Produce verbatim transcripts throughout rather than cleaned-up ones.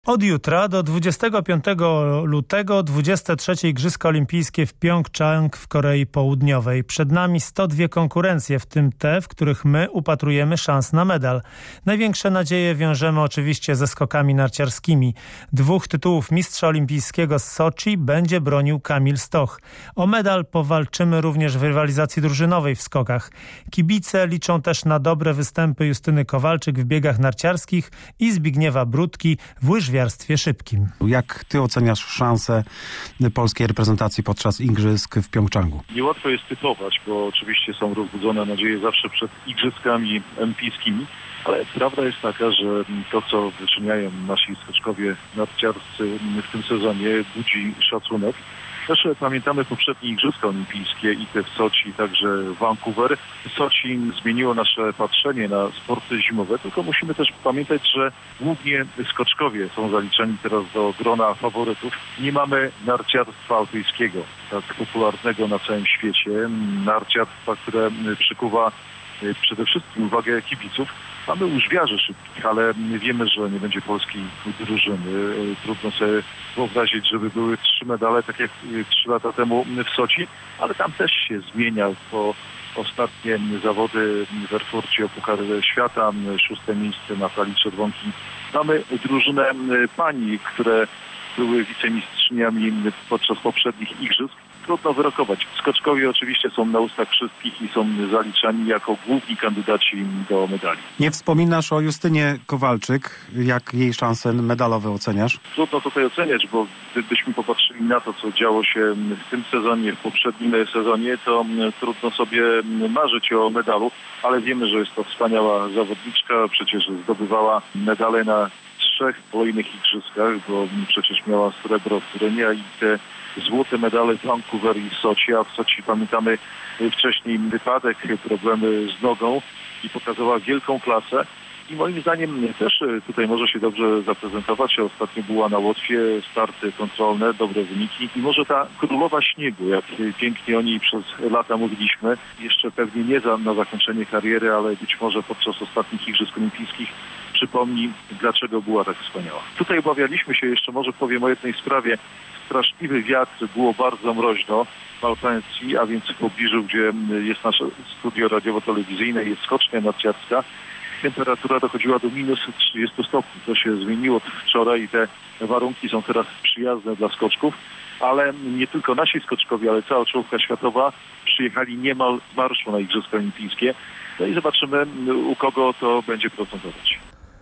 Od jutra do dwudziestego piątego lutego dwudzieste trzecie Igrzyska Olimpijskie w Pjongczang w Korei Południowej. Przed nami sto dwie konkurencje, w tym te, w których my upatrujemy szans na medal. Największe nadzieje wiążemy oczywiście ze skokami narciarskimi. Dwóch tytułów mistrza olimpijskiego z Soczi będzie bronił Kamil Stoch. O medal powalczymy również w rywalizacji drużynowej w skokach. Kibice liczą też na dobre występy Justyny Kowalczyk w biegach narciarskich i Zbigniewa Brudki w łyżwiarstwie szybkim. Jak ty oceniasz szanse polskiej reprezentacji podczas igrzysk w Pjongczangu? Niełatwo jest typować, bo oczywiście są rozbudzone nadzieje zawsze przed igrzyskami olimpijskimi, ale prawda jest taka, że to, co wyczyniają nasi skoczkowie narciarscy w tym sezonie, budzi szacunek. Też pamiętamy poprzednie Igrzyska Olimpijskie i te w Soczi, także Vancouver. Soczi zmieniło nasze patrzenie na sporty zimowe, tylko musimy też pamiętać, że głównie skoczkowie są zaliczani teraz do grona faworytów. Nie mamy narciarstwa alpejskiego, tak popularnego na całym świecie. Narciarstwa, które przykuwa przede wszystkim uwagę kibiców. Mamy łyżwiarzy szybkich, ale wiemy, że nie będzie polskiej drużyny. Trudno sobie wyobrazić, żeby były trzy medale, tak jak trzy lata temu w Soczi, ale tam też się zmienia, bo ostatnie zawody w Erfurcie o Puchar Świata, szóste miejsce Natalii Czerwonki. Mamy drużynę pań, które były wicemistrzyniami podczas poprzednich igrzysk. Trudno wyrokować. Skoczkowie oczywiście są na ustach wszystkich i są zaliczani jako główni kandydaci do medali. Nie wspominasz o Justynie Kowalczyk. Jak jej szanse medalowe oceniasz? Trudno tutaj oceniać, bo gdybyśmy popatrzyli na to, co działo się w tym sezonie, w poprzednim sezonie, to trudno sobie marzyć o medalu, ale wiemy, że jest to wspaniała zawodniczka. Przecież zdobywała medale na trzech kolejnych igrzyskach, bo przecież miała srebro w Turynie i te złote medale w Vancouver i w Soczi, a w Soczi pamiętamy wcześniej wypadek, problemy z nogą i pokazała wielką klasę. I moim zdaniem też tutaj może się dobrze zaprezentować. Ostatnio była na Łotwie, starty kontrolne, dobre wyniki. I może ta królowa śniegu, jak pięknie o niej przez lata mówiliśmy, jeszcze pewnie nie za, na zakończenie kariery, ale być może podczas ostatnich Igrzysk Olimpijskich przypomni, dlaczego była tak wspaniała. Tutaj obawialiśmy się, jeszcze może powiem o jednej sprawie. Straszliwy wiatr, było bardzo mroźno w Malpencji, a więc w pobliżu, gdzie jest nasze studio radiowo-telewizyjne, jest skocznia narciarska. Temperatura dochodziła do minus trzydziestu stopni. To się zmieniło wczoraj i te warunki są teraz przyjazne dla skoczków, ale nie tylko nasi skoczkowie, ale cała czołówka światowa przyjechali niemal z marszu na Igrzyska Olimpijskie. No i zobaczymy, u kogo to będzie procentować.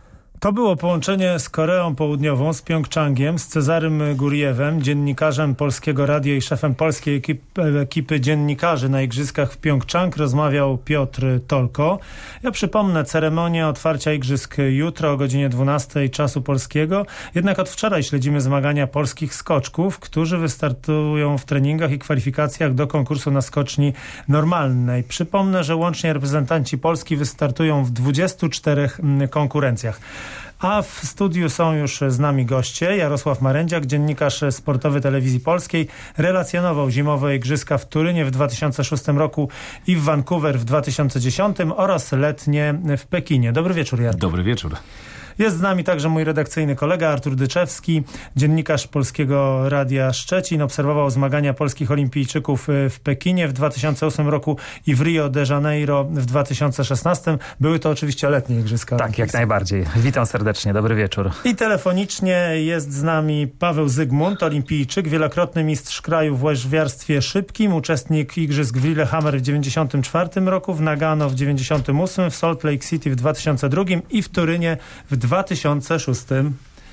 To było połączenie z Koreą Południową, z Pjongczangiem, z Cezarym Gurjewem, dziennikarzem Polskiego Radia i szefem polskiej ekipy, ekipy dziennikarzy na Igrzyskach w Pjongczang. Rozmawiał Piotr Tolko. Ja przypomnę, ceremonię otwarcia Igrzysk jutro o godzinie dwunastej czasu polskiego. Jednak od wczoraj śledzimy zmagania polskich skoczków, którzy wystartują w treningach i kwalifikacjach do konkursu na skoczni normalnej. Przypomnę, że łącznie reprezentanci Polski wystartują w dwudziestu czterech konkurencjach. A w studiu są już z nami goście. Jarosław Marędziak, dziennikarz sportowy Telewizji Polskiej, relacjonował zimowe igrzyska w Turynie w dwa tysiące szóstym roku i w Vancouver w dwa tysiące dziesiątym oraz letnie w Pekinie. Dobry wieczór, Jarku. Dobry wieczór. Jest z nami także mój redakcyjny kolega Artur Dyczewski, dziennikarz Polskiego Radia Szczecin. Obserwował zmagania polskich olimpijczyków w Pekinie w dwa tysiące ósmym roku i w Rio de Janeiro w dwa tysiące szesnastym. Były to oczywiście letnie igrzyska. Tak, jak najbardziej. Witam serdecznie, dobry wieczór. I telefonicznie jest z nami Paweł Zygmunt, olimpijczyk, wielokrotny mistrz kraju w łyżwiarstwie szybkim, uczestnik igrzysk w Lillehammer w dziewięćdziesiątym czwartym roku, w Nagano w dziewięćdziesiątym ósmym, w Salt Lake City w dwa tysiące drugim i w Turynie w dwa tysiące szóstym.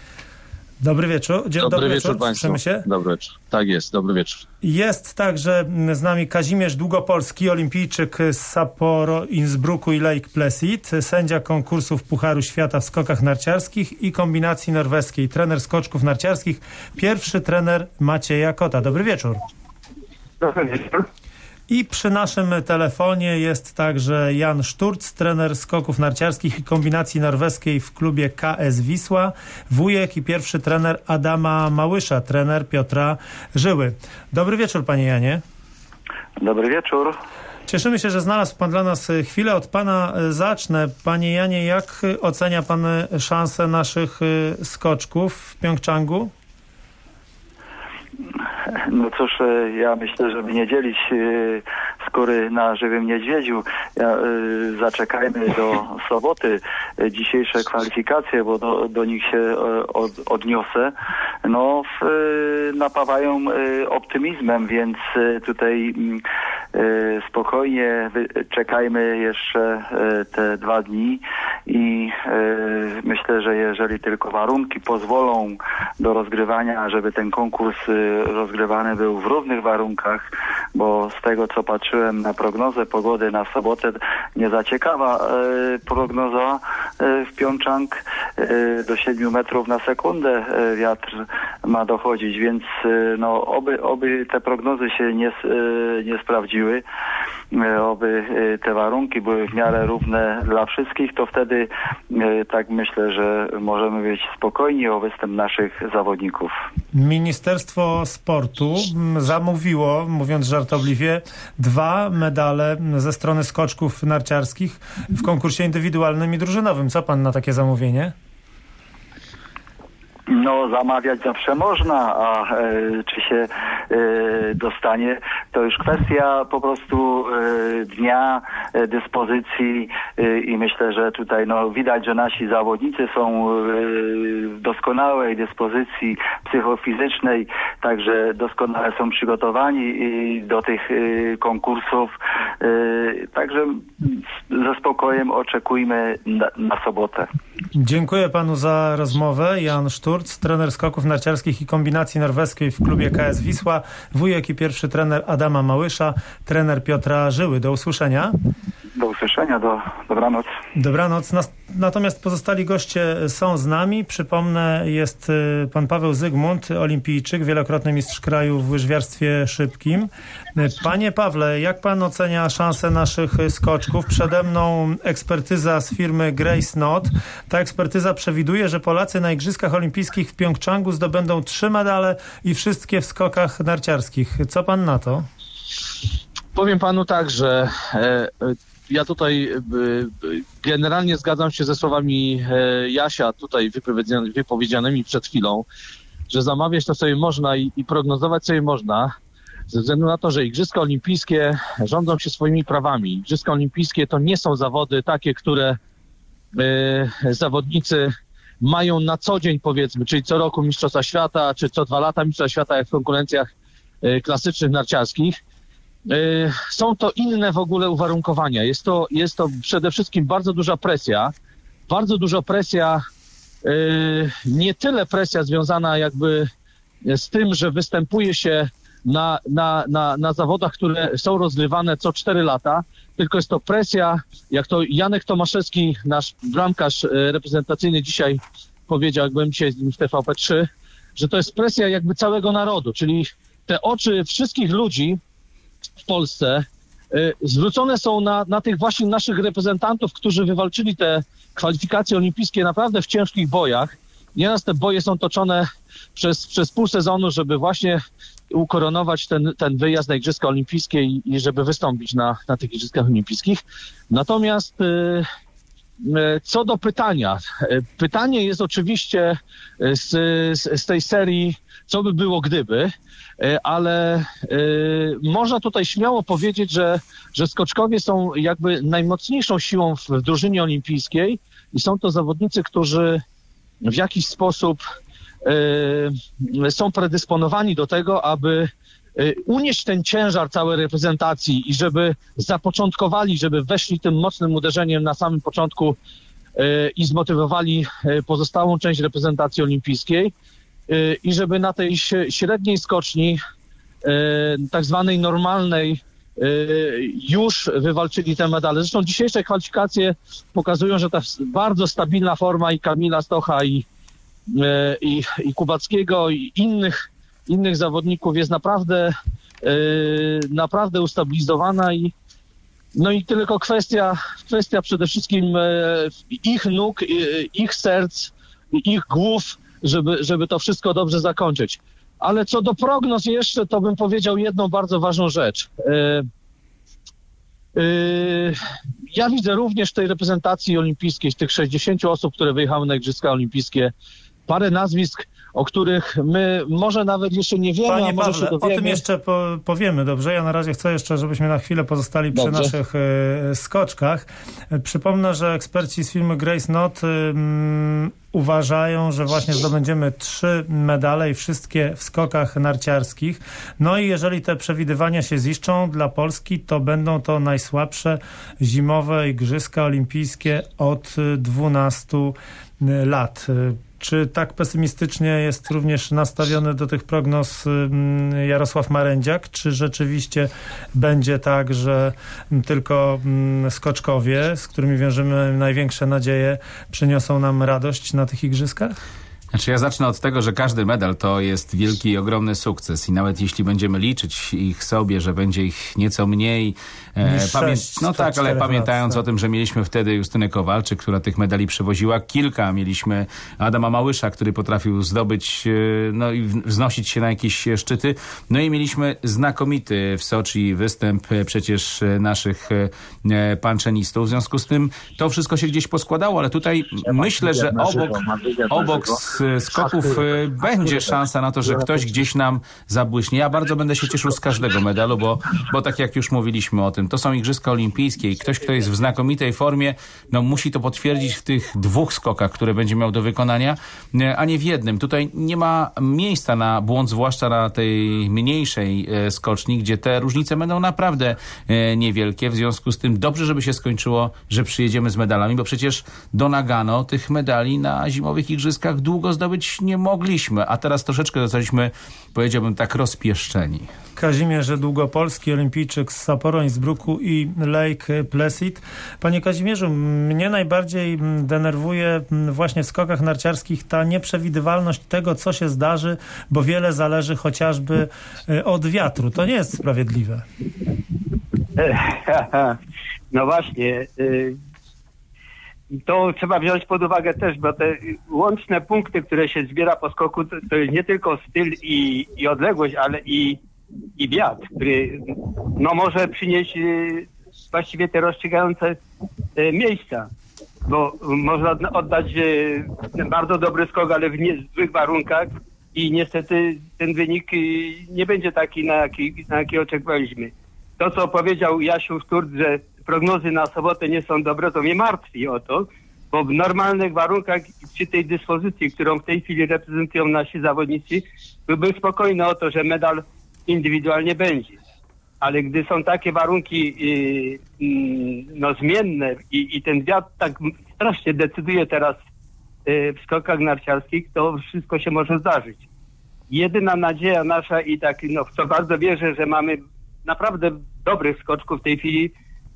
Dobry wieczór. Dzień dobry, dobry wieczór, wieczór Państwu. Się? Dobry wieczór. Tak jest, dobry wieczór. Jest także z nami Kazimierz Długopolski, olimpijczyk z Sapporo, Innsbrucku i Lake Placid, sędzia konkursów Pucharu Świata w skokach narciarskich i kombinacji norweskiej, trener skoczków narciarskich, pierwszy trener Macieja Kota. Dobry wieczór. Dobry wieczór. I przy naszym telefonie jest także Jan Szturc, trener skoków narciarskich i kombinacji norweskiej w klubie K S Wisła, wujek i pierwszy trener Adama Małysza, trener Piotra Żyły. Dobry wieczór, panie Janie. Dobry wieczór. Cieszymy się, że znalazł pan dla nas chwilę. Od pana zacznę. Panie Janie, jak ocenia pan szanse naszych skoczków w Pjongczangu? No cóż, ja myślę, żeby nie dzielić skóry na żywym niedźwiedziu. Ja, zaczekajmy do soboty, dzisiejsze kwalifikacje, bo do, do nich się od, odniosę. No, w, napawają optymizmem, więc tutaj spokojnie czekajmy jeszcze te dwa dni i myślę, że jeżeli tylko warunki pozwolą do rozgrywania, żeby ten konkurs rozgrywany był w równych warunkach, bo z tego co patrzyłem na prognozę pogody na sobotę, nie za ciekawa e, prognoza e, w Pjongczang, e, do siedmiu metrów na sekundę e, wiatr ma dochodzić, więc e, no oby, oby te prognozy się nie, e, nie sprawdziły, e, oby e, te warunki były w miarę równe dla wszystkich, to wtedy e, tak myślę, że możemy być spokojni o występ naszych zawodników. Ministerstwo Sportu zamówiło, mówiąc żartobliwie, dwa medale ze strony skoczków narciarskich w konkursie indywidualnym i drużynowym. Co pan na takie zamówienie? No, zamawiać zawsze można, a e, czy się e, dostanie, to już kwestia po prostu e, dnia, e, dyspozycji e, i myślę, że tutaj no widać, że nasi zawodnicy są e, w doskonałej dyspozycji psychofizycznej, także doskonale są przygotowani do tych e, konkursów, e, także ze spokojem oczekujmy na, na sobotę. Dziękuję panu za rozmowę. Jan Szturc, trener skoków narciarskich i kombinacji norweskiej w klubie K S Wisła, wujek i pierwszy trener Adama Małysza, trener Piotra Żyły. Do usłyszenia. Do usłyszenia, do, dobranoc. Dobranoc. Natomiast pozostali goście są z nami. Przypomnę, jest pan Paweł Zygmunt, olimpijczyk, wielokrotny mistrz kraju w łyżwiarstwie szybkim. Panie Pawle, jak pan ocenia szanse naszych skoczków? Przede mną ekspertyza z firmy Grace Knott. Ta ekspertyza przewiduje, że Polacy na Igrzyskach Olimpijskich w Pjongczangu zdobędą trzy medale i wszystkie w skokach narciarskich. Co pan na to? Powiem panu tak, że e, ja tutaj e, generalnie zgadzam się ze słowami e, Jasia tutaj wypowiedzianymi, wypowiedzianymi przed chwilą, że zamawiać to sobie można i, i prognozować sobie można, ze względu na to, że Igrzyska Olimpijskie rządzą się swoimi prawami. Igrzyska Olimpijskie to nie są zawody takie, które e, zawodnicy mają na co dzień, powiedzmy, czyli co roku Mistrzostwa Świata, czy co dwa lata Mistrzostwa Świata, jak w konkurencjach e, klasycznych narciarskich. Są to inne w ogóle uwarunkowania. Jest to, jest to przede wszystkim bardzo duża presja. Bardzo duża presja, nie tyle presja związana jakby z tym, że występuje się na, na, na, na zawodach, które są rozgrywane co cztery lata, tylko jest to presja, jak to Janek Tomaszewski, nasz bramkarz reprezentacyjny dzisiaj powiedział, jak byłem dzisiaj z nim w T V P trzy, że to jest presja jakby całego narodu, czyli te oczy wszystkich ludzi w Polsce y, zwrócone są na, na tych właśnie naszych reprezentantów, którzy wywalczyli te kwalifikacje olimpijskie naprawdę w ciężkich bojach. Nieraz te boje są toczone przez, przez pół sezonu, żeby właśnie ukoronować ten, ten wyjazd na Igrzyska Olimpijskie i, i żeby wystąpić na, na tych Igrzyskach Olimpijskich. Natomiast y, y, co do pytania. Y, pytanie jest oczywiście z, z, z tej serii co by było gdyby, ale y, można tutaj śmiało powiedzieć, że, że skoczkowie są jakby najmocniejszą siłą w, w drużynie olimpijskiej i są to zawodnicy, którzy w jakiś sposób y, są predysponowani do tego, aby y, unieść ten ciężar całej reprezentacji i żeby zapoczątkowali, żeby weszli tym mocnym uderzeniem na samym początku y, i zmotywowali y, pozostałą część reprezentacji olimpijskiej. I żeby na tej średniej skoczni, tak zwanej normalnej, już wywalczyli te medale. Zresztą dzisiejsze kwalifikacje pokazują, że ta bardzo stabilna forma i Kamila Stocha i, i, i Kubackiego i innych, innych zawodników jest naprawdę, naprawdę ustabilizowana i no i tylko kwestia, kwestia przede wszystkim ich nóg, ich serc, ich głów, żeby, żeby to wszystko dobrze zakończyć. Ale co do prognoz jeszcze, to bym powiedział jedną bardzo ważną rzecz. Ja widzę również w tej reprezentacji olimpijskiej, z tych sześćdziesięciu osób, które wyjechały na Igrzyska Olimpijskie, parę nazwisk, o których my może nawet jeszcze nie wiemy, Panie a może Pawle, się dowiemy. o tym jeszcze po, powiemy, dobrze? Ja na razie chcę jeszcze, żebyśmy na chwilę pozostali przy Dobrze. naszych e, skoczkach. E, przypomnę, że eksperci z firmy Grace Knott e, m, uważają, że właśnie zdobędziemy trzy medale i wszystkie w skokach narciarskich. No i jeżeli te przewidywania się ziszczą dla Polski, to będą to najsłabsze zimowe Igrzyska Olimpijskie od dwunastu lat. Czy tak pesymistycznie jest również nastawiony do tych prognoz Jarosław Marędziak? Czy rzeczywiście będzie tak, że tylko skoczkowie, z którymi wiążemy największe nadzieje, przyniosą nam radość na tych igrzyskach? Znaczy ja zacznę od tego, że każdy medal to jest wielki i ogromny sukces i nawet jeśli będziemy liczyć ich sobie, że będzie ich nieco mniej, e, pamię- no tak, ale pamiętając lat, tak. o tym, że mieliśmy wtedy Justynę Kowalczyk, która tych medali przewoziła kilka, mieliśmy Adama Małysza, który potrafił zdobyć, e, no i wznosić się na jakieś szczyty, no i mieliśmy znakomity w Soczi występ e, przecież naszych e, panczenistów, w związku z tym to wszystko się gdzieś poskładało, ale tutaj ja myślę, że obok, obok skoków będzie szansa na to, że ktoś gdzieś nam zabłyśnie. Ja bardzo będę się cieszył z każdego medalu, bo, bo tak jak już mówiliśmy o tym, to są Igrzyska Olimpijskie i ktoś, kto jest w znakomitej formie, no musi to potwierdzić w tych dwóch skokach, które będzie miał do wykonania, a nie w jednym. Tutaj nie ma miejsca na błąd, zwłaszcza na tej mniejszej skoczni, gdzie te różnice będą naprawdę niewielkie. W związku z tym dobrze, żeby się skończyło, że przyjedziemy z medalami, bo przecież do Nagano tych medali na zimowych Igrzyskach długo zdobyć nie mogliśmy, a teraz troszeczkę zostaliśmy, powiedziałbym tak, rozpieszczeni. Kazimierz Długopolski, olimpijczyk z Sapporo, Innsbrucku i Lake Placid. Panie Kazimierzu, mnie najbardziej denerwuje właśnie w skokach narciarskich ta nieprzewidywalność tego, co się zdarzy, bo wiele zależy chociażby od wiatru. To nie jest sprawiedliwe. No właśnie. To trzeba wziąć pod uwagę też, bo te łączne punkty, które się zbiera po skoku, to, to jest nie tylko styl i, i odległość, ale i, i wiatr, który no, może przynieść y, właściwie te rozstrzygające y, miejsca. Bo można oddać y, bardzo dobry skok, ale w niezłych warunkach i niestety ten wynik y, nie będzie taki, na jaki, na jaki oczekiwaliśmy. To, co powiedział Jasiu Sturt, że prognozy na sobotę nie są dobre, to mnie martwi o to, bo w normalnych warunkach przy tej dyspozycji, którą w tej chwili reprezentują nasi zawodnicy, byłbym spokojny o to, że medal indywidualnie będzie. Ale gdy są takie warunki yy, yy, no, zmienne i, i ten wiatr tak strasznie decyduje teraz yy, w skokach narciarskich, to wszystko się może zdarzyć. Jedyna nadzieja nasza i tak, no w co bardzo wierzę, że mamy naprawdę dobrych skoczków w tej chwili,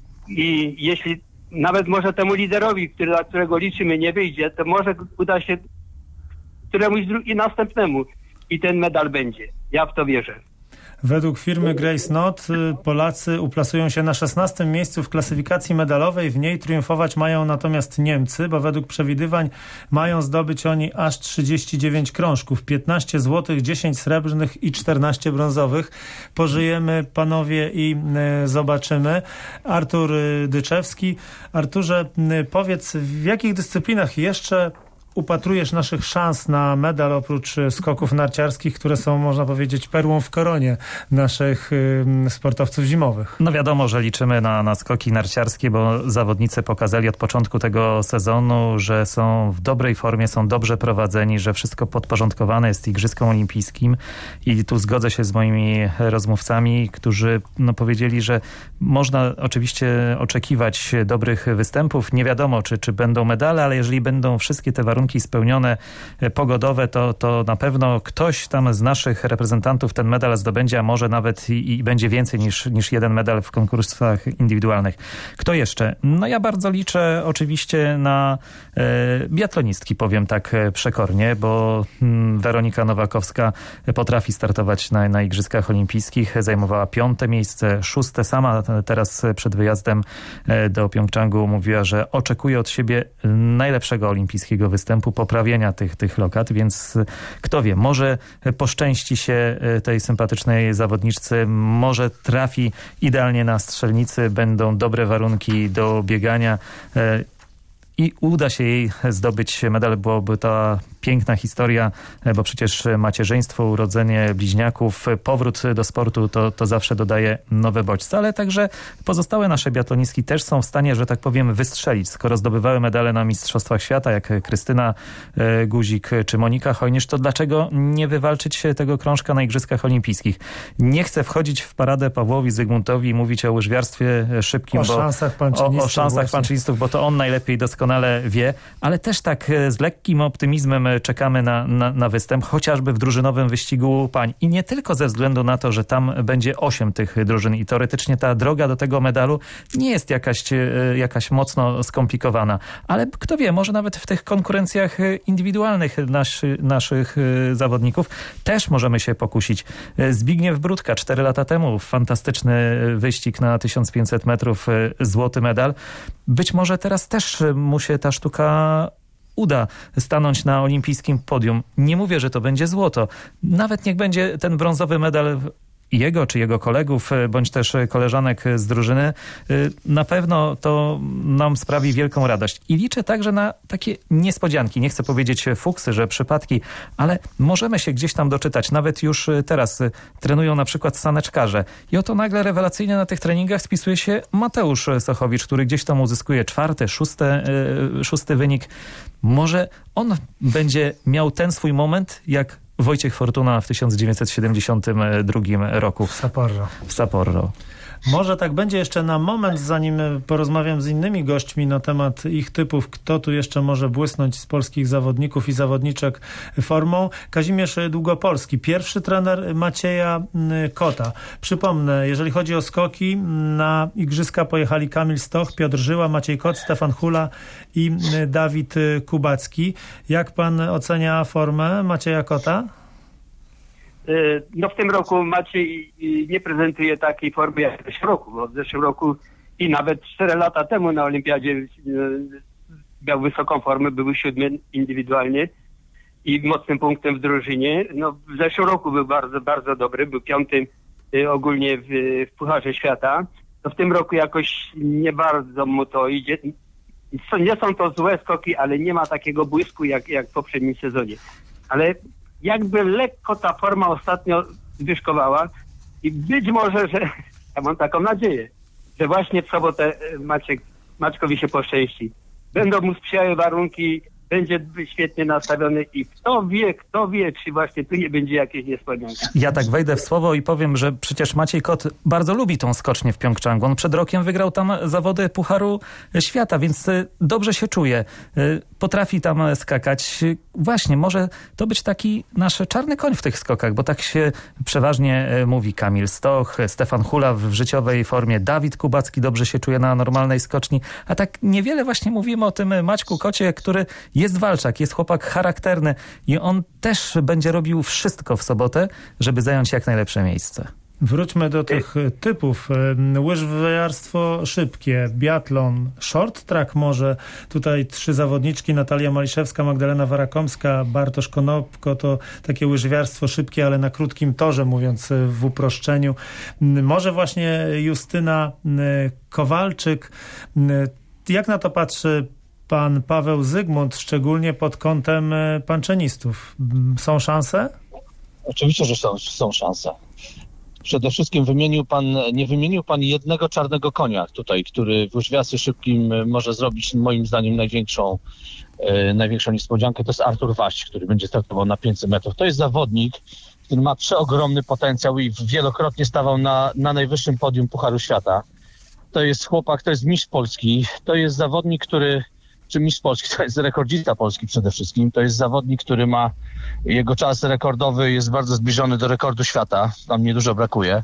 i jeśli nawet może temu liderowi, który, na którego liczymy, nie wyjdzie, to może uda się któremuś i następnemu i ten medal będzie. Ja w to wierzę. Według firmy Grace Knott Polacy uplasują się na szesnastym miejscu w klasyfikacji medalowej. W niej triumfować mają natomiast Niemcy, bo według przewidywań mają zdobyć oni aż trzydzieści dziewięć krążków, piętnaście złotych, dziesięć srebrnych i czternaście brązowych. Pożyjemy, panowie, i y, zobaczymy. Artur Dyczewski. Arturze, y, powiedz, w jakich dyscyplinach jeszcze upatrujesz naszych szans na medal oprócz skoków narciarskich, które są, można powiedzieć, perłą w koronie naszych y, sportowców zimowych? No wiadomo, że liczymy na, na skoki narciarskie, bo zawodnicy pokazali od początku tego sezonu, że są w dobrej formie, są dobrze prowadzeni, że wszystko podporządkowane jest Igrzyskom Olimpijskim i tu zgodzę się z moimi rozmówcami, którzy no, powiedzieli, że można oczywiście oczekiwać dobrych występów. Nie wiadomo, czy, czy będą medale, ale jeżeli będą wszystkie te warunki spełnione pogodowe, to, to na pewno ktoś tam z naszych reprezentantów ten medal zdobędzie, a może nawet i, i będzie więcej niż, niż jeden medal w konkursach indywidualnych. Kto jeszcze? No ja bardzo liczę oczywiście na e, biatlonistki, powiem tak przekornie, bo mm, Weronika Nowakowska potrafi startować na, na Igrzyskach Olimpijskich. Zajmowała piąte miejsce, szóste. Sama teraz przed wyjazdem do Pjongczangu mówiła, że oczekuje od siebie najlepszego olimpijskiego występu występu, poprawienia tych, tych lokat, więc kto wie, może poszczęści się tej sympatycznej zawodniczce, może trafi idealnie na strzelnicy, będą dobre warunki do biegania i uda się jej zdobyć medal. Byłoby to piękna historia, bo przecież macierzyństwo, urodzenie bliźniaków, powrót do sportu to, to zawsze dodaje nowe bodźce, ale także pozostałe nasze biatlonistki też są w stanie, że tak powiem, wystrzelić. Skoro zdobywały medale na Mistrzostwach Świata, jak Krystyna Guzik czy Monika Hojnisz, to dlaczego nie wywalczyć tego krążka na Igrzyskach Olimpijskich? Nie chcę wchodzić w paradę Pawłowi Zygmuntowi i mówić o łyżwiarstwie szybkim, o bo szansach o, o szansach panczynistów, bo to on najlepiej doskonale wie, ale też tak z lekkim optymizmem czekamy na, na, na występ, chociażby w drużynowym wyścigu pań. I nie tylko ze względu na to, że tam będzie osiem tych drużyn i teoretycznie ta droga do tego medalu nie jest jakaś, jakaś mocno skomplikowana. Ale kto wie, może nawet w tych konkurencjach indywidualnych naszy, naszych zawodników też możemy się pokusić. Zbigniew Brudka cztery lata temu, fantastyczny wyścig na tysiąc pięćset metrów, złoty medal. Być może teraz też mu się ta sztuka uda stanąć na olimpijskim podium. Nie mówię, że to będzie złoto. Nawet niech będzie ten brązowy medal jego czy jego kolegów, bądź też koleżanek z drużyny, na pewno to nam sprawi wielką radość. I liczę także na takie niespodzianki. Nie chcę powiedzieć fuksy, że przypadki, ale możemy się gdzieś tam doczytać. Nawet już teraz trenują na przykład saneczkarze. I oto nagle rewelacyjnie na tych treningach spisuje się Mateusz Sochowicz, który gdzieś tam uzyskuje czwarty, szósty, szósty wynik. Może on będzie miał ten swój moment, jak Wojciech Fortuna w tysiąc dziewięćset siedemdziesiątym drugim roku. W Saporro. W Saporro. Może tak będzie jeszcze na moment, zanim porozmawiam z innymi gośćmi na temat ich typów, kto tu jeszcze może błysnąć z polskich zawodników i zawodniczek formą. Kazimierz Długopolski, pierwszy trener Macieja Kota. Przypomnę, jeżeli chodzi o skoki, na igrzyska pojechali Kamil Stoch, Piotr Żyła, Maciej Kot, Stefan Hula i Dawid Kubacki. Jak pan ocenia formę Macieja Kota? No w tym roku Maciej nie prezentuje takiej formy jak w zeszłym roku, bo w zeszłym roku i nawet cztery lata temu na Olimpiadzie miał wysoką formę, był siódmy indywidualnie i mocnym punktem w drużynie. No w zeszłym roku był bardzo, bardzo dobry, był piątym ogólnie w, w Pucharze Świata. No w tym roku jakoś nie bardzo mu to idzie. Nie są to złe skoki, ale nie ma takiego błysku jak, jak w poprzednim sezonie. Ale jakby lekko ta forma ostatnio zwyżkowała i być może, że ja mam taką nadzieję, że właśnie w sobotę Maciek, Maćkowi się poszczęści. Będą mu sprzyjały warunki, będzie świetnie nastawiony i kto wie, kto wie, czy właśnie tu nie będzie jakieś niespodzianki. Ja tak wejdę w słowo i powiem, że przecież Maciej Kot bardzo lubi tą skocznię w Pjongczangu. On przed rokiem wygrał tam zawody Pucharu Świata, więc dobrze się czuje. Potrafi tam skakać. Właśnie, może to być taki nasz czarny koń w tych skokach, bo tak się przeważnie mówi. Kamil Stoch, Stefan Hula w życiowej formie, Dawid Kubacki dobrze się czuje na normalnej skoczni, a tak niewiele właśnie mówimy o tym Maćku Kocie, który jest walczak, jest chłopak charakterny i on też będzie robił wszystko w sobotę, żeby zająć jak najlepsze miejsce. Wróćmy do tych typów. Łyżwiarstwo szybkie, biatlon, short track może. Tutaj trzy zawodniczki, Natalia Maliszewska, Magdalena Warakomska, Bartosz Konopko, to takie łyżwiarstwo szybkie, ale na krótkim torze, mówiąc w uproszczeniu. Może właśnie Justyna Kowalczyk. Jak na to patrzy pan Paweł Zygmunt, szczególnie pod kątem panczenistów? Są szanse? Oczywiście, że są, są szanse. Przede wszystkim wymienił pan, nie wymienił pan jednego czarnego konia tutaj, który w łyżwiarstwie szybkim może zrobić moim zdaniem największą, e, największą niespodziankę. To jest Artur Waś, który będzie startował na pięćset metrów. To jest zawodnik, który ma przeogromny potencjał i wielokrotnie stawał na, na najwyższym podium Pucharu Świata. To jest chłopak, to jest mistrz Polski, to jest zawodnik, który czy mistrz Polski, to jest rekordzista Polski przede wszystkim. To jest zawodnik, który ma, jego czas rekordowy jest bardzo zbliżony do rekordu świata. Tam niedużo brakuje.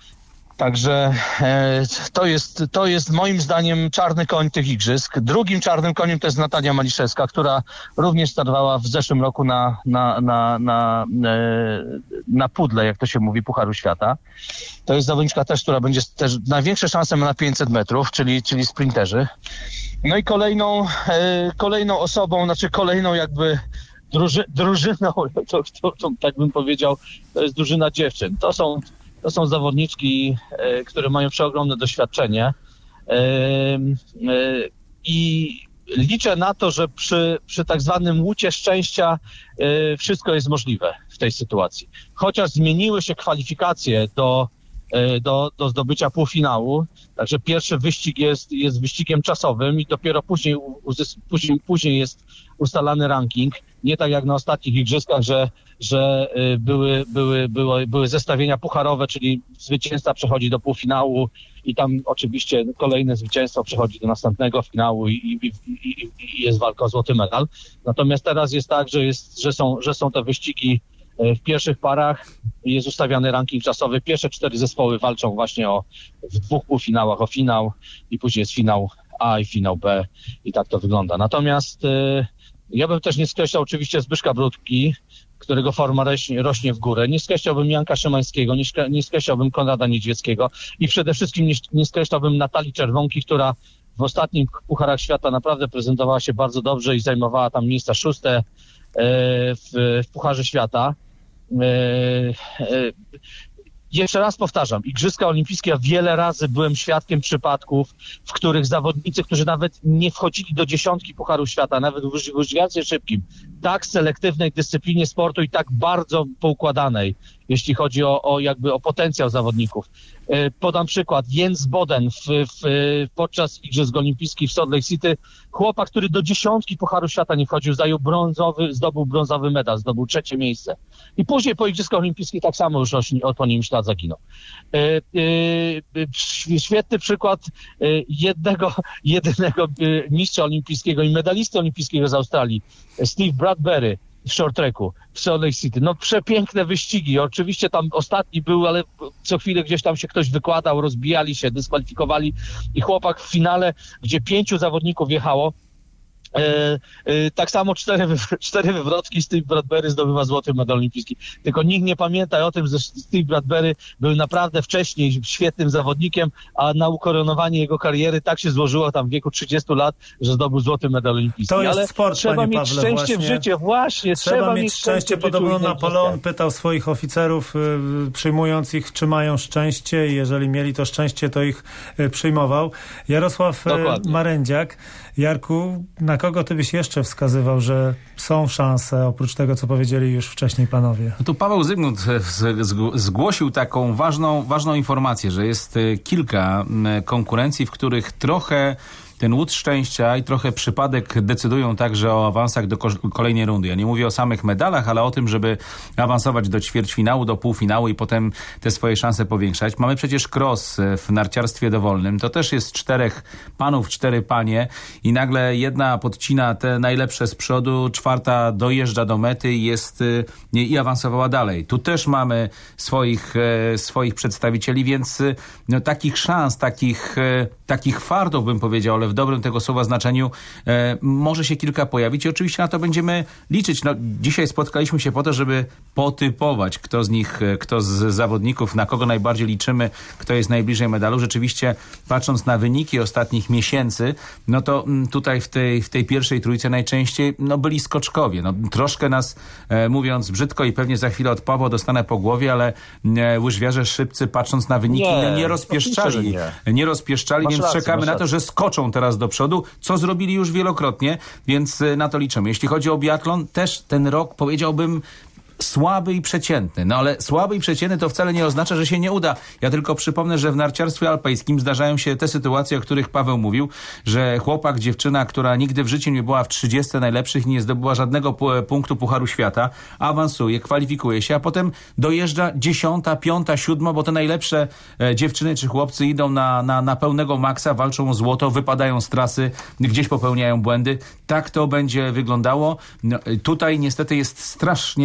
Także e, to jest, to jest moim zdaniem czarny koń tych igrzysk. Drugim czarnym koniem to jest Natalia Maliszewska, która również startowała w zeszłym roku na, na, na, na, e, na pudle, jak to się mówi, Pucharu Świata. To jest zawodniczka też, która będzie też największe szanse ma na pięćset metrów, czyli, czyli sprinterzy. No i kolejną, e, kolejną osobą, znaczy kolejną jakby druży, drużyną, to, to, to, tak bym powiedział, to jest drużyna dziewczyn. To są, to są zawodniczki, e, które mają przeogromne doświadczenie e, e, i liczę na to, że przy, przy tak zwanym łucie szczęścia e, wszystko jest możliwe w tej sytuacji. Chociaż zmieniły się kwalifikacje do Do, do zdobycia półfinału. Także pierwszy wyścig jest, jest wyścigiem czasowym i dopiero później, później, później jest ustalany ranking. Nie tak jak na ostatnich igrzyskach, że, że były, były, były, były zestawienia pucharowe, czyli zwycięzca przechodzi do półfinału i tam oczywiście kolejne zwycięstwo przechodzi do następnego finału i, i, i, i jest walka o złoty medal. Natomiast teraz jest tak, że, jest, że, są, że są te wyścigi w pierwszych parach, jest ustawiany ranking czasowy. Pierwsze cztery zespoły walczą właśnie o, w dwóch półfinałach o finał i później jest finał A i finał B i tak to wygląda. Natomiast y, ja bym też nie skreślał oczywiście Zbyszka Brudki, którego forma rośnie, rośnie w górę. Nie skreślałbym Janka Szymańskiego, nie, nie skreślałbym Konrada Niedźwieckiego i przede wszystkim nie, nie skreślałbym Natalii Czerwonki, która w ostatnich Pucharach Świata naprawdę prezentowała się bardzo dobrze i zajmowała tam miejsca szóste y, w, w Pucharze Świata. Jeszcze raz powtarzam, Igrzyska Olimpijskie, ja wiele razy byłem świadkiem przypadków, w których zawodnicy, którzy nawet nie wchodzili do dziesiątki Pucharu Świata, nawet w łyżwiarstwie szybkim, tak selektywnej dyscyplinie sportu i tak bardzo poukładanej, jeśli chodzi o, o jakby o potencjał zawodników. Podam przykład. Jens Boden w, w, podczas Igrzysk Olimpijskich w Salt Lake City, chłopak, który do dziesiątki Pucharu Świata nie wchodził, zajął brązowy, zdobył brązowy medal, zdobył trzecie miejsce. I później po Igrzyskach Olimpijskich tak samo już po nim ślad zaginął. Świetny przykład jednego, jedynego mistrza olimpijskiego i medalisty olimpijskiego z Australii, Steve Bradbury, w short tracku w Salt Lake City. No przepiękne wyścigi. Oczywiście tam ostatni był, ale co chwilę gdzieś tam się ktoś wykładał, rozbijali się, dyskwalifikowali i chłopak w finale, gdzie pięciu zawodników jechało, E, e, tak samo cztery, cztery wywrotki, Steve Bradbury zdobywa złoty medal olimpijski. Tylko nikt nie pamięta o tym, że Steve Bradbury był naprawdę wcześniej świetnym zawodnikiem, a na ukoronowanie jego kariery tak się złożyło tam w wieku trzydziestu lat, że zdobył złoty medal olimpijski. To jest Ale sport, trzeba mieć Pawle, szczęście właśnie. w życiu. Właśnie, trzeba, trzeba mieć szczęście. szczęście. Podobno Napoleon pytał swoich oficerów, y, przyjmując ich, czy mają szczęście i jeżeli mieli to szczęście, to ich y, przyjmował. Jarosław y, Marędziak. Jarku, na kogo ty byś jeszcze wskazywał, że są szanse, oprócz tego, co powiedzieli już wcześniej panowie? No tu Paweł Zygmunt zgłosił taką ważną, ważną informację, że jest kilka konkurencji, w których trochę ten łód szczęścia i trochę przypadek decydują także o awansach do kolejnej rundy. Ja nie mówię o samych medalach, ale o tym, żeby awansować do ćwierćfinału, do półfinału i potem te swoje szanse powiększać. Mamy przecież cross w narciarstwie dowolnym. To też jest czterech panów, cztery panie i nagle jedna podcina te najlepsze z przodu, czwarta dojeżdża do mety i jest i awansowała dalej. Tu też mamy swoich, swoich przedstawicieli, więc no, takich szans, takich, takich fardów bym powiedział, ale w dobrym tego słowa znaczeniu e, może się kilka pojawić i oczywiście na to będziemy liczyć. No, dzisiaj spotkaliśmy się po to, żeby potypować, kto z nich, kto z zawodników, na kogo najbardziej liczymy, kto jest najbliżej medalu. Rzeczywiście patrząc na wyniki ostatnich miesięcy, no to m, tutaj w tej, w tej pierwszej trójce najczęściej no, byli skoczkowie. No, troszkę nas, e, mówiąc brzydko i pewnie za chwilę od Pawła dostanę po głowie, ale e, łyżwiarze szybcy patrząc na wyniki nie, no, nie rozpieszczali. Nie. nie rozpieszczali, masz więc rację, czekamy na to, że skoczą teraz do przodu, co zrobili już wielokrotnie, więc na to liczymy. Jeśli chodzi o biatlon, też ten rok powiedziałbym słaby i przeciętny. No ale słaby i przeciętny to wcale nie oznacza, że się nie uda. Ja tylko przypomnę, że w narciarstwie alpejskim zdarzają się te sytuacje, o których Paweł mówił, że chłopak, dziewczyna, która nigdy w życiu nie była w trzydziestu najlepszych i nie zdobyła żadnego punktu Pucharu Świata, awansuje, kwalifikuje się, a potem dojeżdża dziesiąta, piąta, siódma, bo te najlepsze e, dziewczyny czy chłopcy idą na, na, na pełnego maksa, walczą o złoto, wypadają z trasy, gdzieś popełniają błędy. Tak to będzie wyglądało. No, tutaj niestety jest strasznie ważna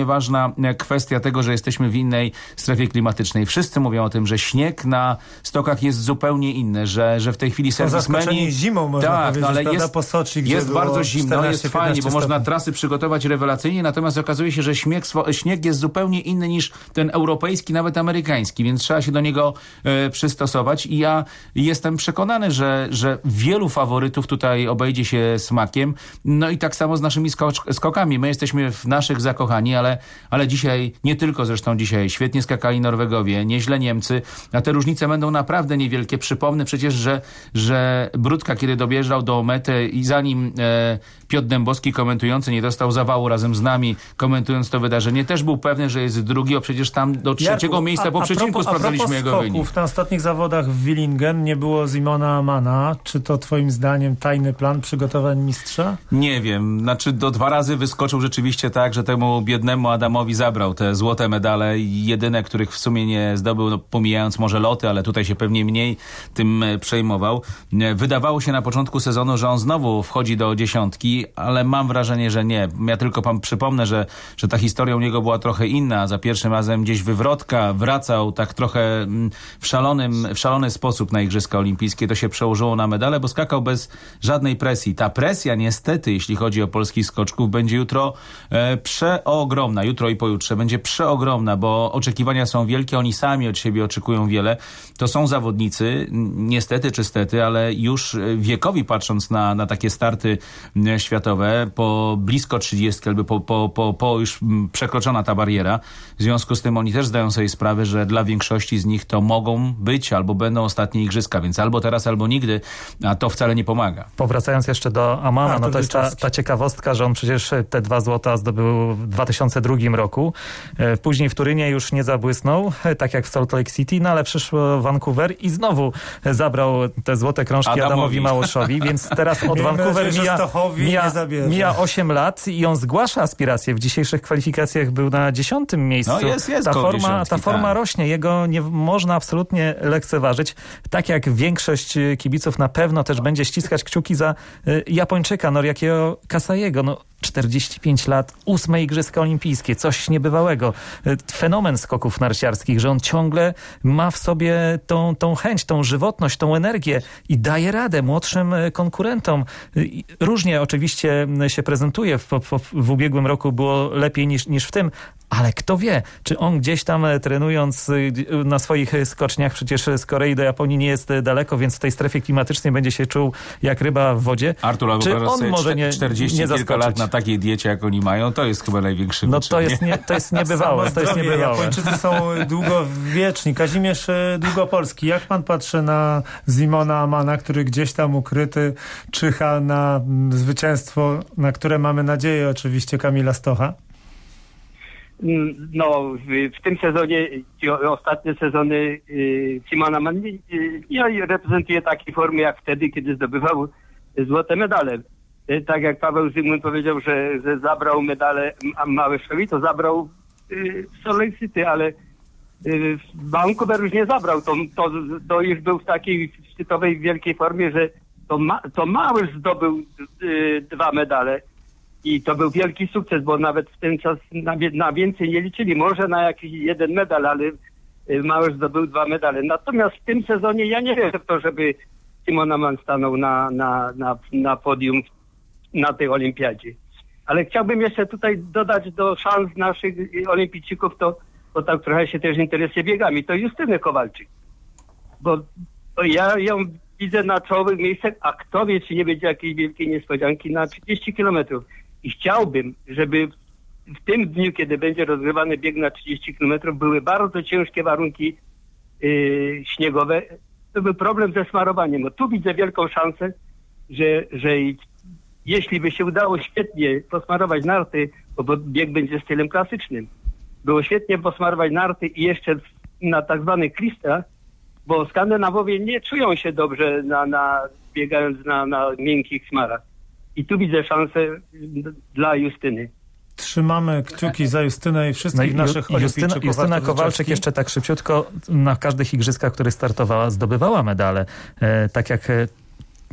ta kwestia tego, że jesteśmy w innej strefie klimatycznej. Wszyscy mówią o tym, że śnieg na stokach jest zupełnie inny, że, że w tej chwili serwismeni... zimą, można tak, powiedzieć, no, ale prawda, jest, po Soczi, gdzie jest bardzo zimno, jest fajnie, bo stopni. można trasy przygotować rewelacyjnie, natomiast okazuje się, że śnieg, śnieg jest zupełnie inny niż ten europejski, nawet amerykański, więc trzeba się do niego e, przystosować i ja jestem przekonany, że, że wielu faworytów tutaj obejdzie się smakiem, no i tak samo z naszymi skok- skokami. My jesteśmy w naszych zakochani, ale, ale dzisiaj, nie tylko zresztą dzisiaj, świetnie skakali Norwegowie, nieźle Niemcy, a te różnice będą naprawdę niewielkie. Przypomnę przecież, że, że Brudka, kiedy dobieżał do mety i zanim e, Piotr Dębowski komentujący nie dostał zawału razem z nami, komentując to wydarzenie, też był pewny, że jest drugi, a przecież tam do trzeciego Jarku, miejsca a, po a przecinku propos, sprawdzaliśmy jego wynik. Na ostatnich zawodach w Willingen nie było Simona Amana. Czy to twoim zdaniem tajny plan przygotowań mistrza? Nie wiem. Znaczy do dwa razy wyskoczył rzeczywiście tak, że temu biednemu Adamowi zabrał te złote medale. Jedyne, których w sumie nie zdobył, no, pomijając może loty, ale tutaj się pewnie mniej tym przejmował. Wydawało się na początku sezonu, że on znowu wchodzi do dziesiątki, ale mam wrażenie, że nie. Ja tylko pan przypomnę, że, że ta historia u niego była trochę inna. Za pierwszym razem gdzieś wywrotka, wracał tak trochę w szalonym, w szalony sposób na Igrzyska Olimpijskie. To się przełożyło na medale, bo skakał bez żadnej presji. Ta presja niestety, jeśli chodzi o polskich skoczków, będzie jutro e, przeogromna. Jutro i pojutrze będzie przeogromna, bo oczekiwania są wielkie. Oni sami od siebie oczekują wiele. To są zawodnicy, niestety czy stety, ale już wiekowi patrząc na, na takie starty światowe, po blisko trzydziestce, albo po, po, po, po już przekroczona ta bariera. W związku z tym oni też zdają sobie sprawę, że dla większości z nich to mogą być albo będą ostatnie igrzyska, więc albo teraz, albo nigdy, a to wcale nie pomaga. Powracając jeszcze do Amana, a, no to jest ta, ta ciekawostka, że on przecież te dwa złota zdobył w dwa tysiące drugim roku. Później w Turynie już nie zabłysnął, tak jak w Salt Lake City, no ale przyszło Vancouver i znowu zabrał te złote krążki Adamowi, Adamowi Małoszowi, więc teraz od Vancouver mija, mija, mija osiem lat i on zgłasza aspiracje. W dzisiejszych kwalifikacjach był na dziesiątym miejscu. No jest, jest ta forma, dziesiątki, ta forma tak. rośnie. Jego nie można absolutnie lekceważyć. Tak jak większość kibiców na pewno też będzie ściskać kciuki za Japończyka Noriakiego Kasaiego. No, czterdzieści pięć lat, ósme Igrzyska Olimpijskie, coś niebywałego. Fenomen skoków narciarskich, że on ciągle ma w sobie tą, tą chęć, tą żywotność, tą energię i daje radę młodszym konkurentom. Różnie oczywiście się prezentuje. W, w, w ubiegłym roku było lepiej niż, niż w tym, ale kto wie, czy on gdzieś tam trenując na swoich skoczniach, przecież z Korei do Japonii nie jest daleko, więc w tej strefie klimatycznej będzie się czuł jak ryba w wodzie. Artur, czy on może nie, czterdzieści nie kilka lat na takiej diecie, jak oni mają, to jest chyba największy No wyczyn, to jest, nie, to jest niebywałe, to jest niebywałe. Japończycy są długowieczni. Kazimierz Długopolski, jak pan patrzy na Simona Amana, który gdzieś tam ukryty czyha na zwycięstwo, na które mamy nadzieję oczywiście Kamila Stocha? No, w, w tym sezonie, ci ostatnie sezony y, Simona Aman nie, nie reprezentuje takiej formy jak wtedy, kiedy zdobywał złote medale. Y, tak jak Paweł Zygmunt powiedział, że, że zabrał medale Małyszowi, to zabrał y, w Salt Lake City, ale y, Vancouver już nie zabrał. To, to, to już był w takiej szczytowej, wielkiej formie, że to, ma, to Małysz zdobył y, dwa medale. I to był wielki sukces, bo nawet w ten czas na, na więcej nie liczyli. Może na jakiś jeden medal, ale Małysz zdobył dwa medale. Natomiast w tym sezonie ja nie wierzę w to, żeby Simon Aman stanął na, na, na, na podium na tej olimpiadzie. Ale chciałbym jeszcze tutaj dodać do szans naszych olimpijczyków, to, bo tak trochę się też interesuje biegami, to Justyny Kowalczyk. Bo, bo ja ją widzę na czołowych miejscach, a kto wie, czy nie będzie jakiejś wielkiej niespodzianki na trzydzieści kilometrów. I chciałbym, żeby w tym dniu, kiedy będzie rozgrywany bieg na trzydzieści kilometrów, były bardzo ciężkie warunki yy, śniegowe. To był problem ze smarowaniem. No tu widzę wielką szansę, że, że jeśli by się udało świetnie posmarować narty, bo bieg będzie stylem klasycznym, było świetnie posmarować narty i jeszcze na tak zwanych klistach, bo Skandynawowie nie czują się dobrze na, na, biegając na, na miękkich smarach. I tu widzę szansę dla Justyny. Trzymamy kciuki za Justynę i wszystkich no i naszych Justyna, olimpijczyków. Justyna Kowalczyk jeszcze tak szybciutko na każdych igrzyskach, które startowała, zdobywała medale. E, tak jak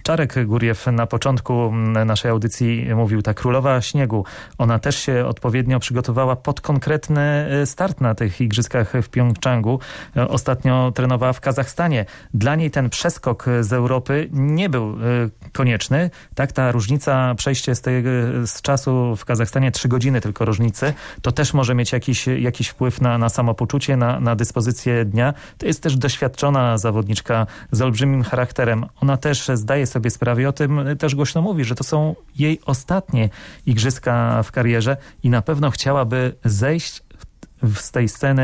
Czarek Guriew na początku naszej audycji mówił, ta królowa śniegu, ona też się odpowiednio przygotowała pod konkretny start na tych igrzyskach w Pjongczangu. Ostatnio trenowała w Kazachstanie. Dla niej ten przeskok z Europy nie był konieczny. Tak, ta różnica, przejście z, tej, z czasu w Kazachstanie, trzy godziny tylko różnicy, to też może mieć jakiś, jakiś wpływ na, na samopoczucie, na, na dyspozycję dnia. To jest też doświadczona zawodniczka z olbrzymim charakterem. Ona też zdaje sobie sprawę, o tym też głośno mówi, że to są jej ostatnie igrzyska w karierze i na pewno chciałaby zejść z tej sceny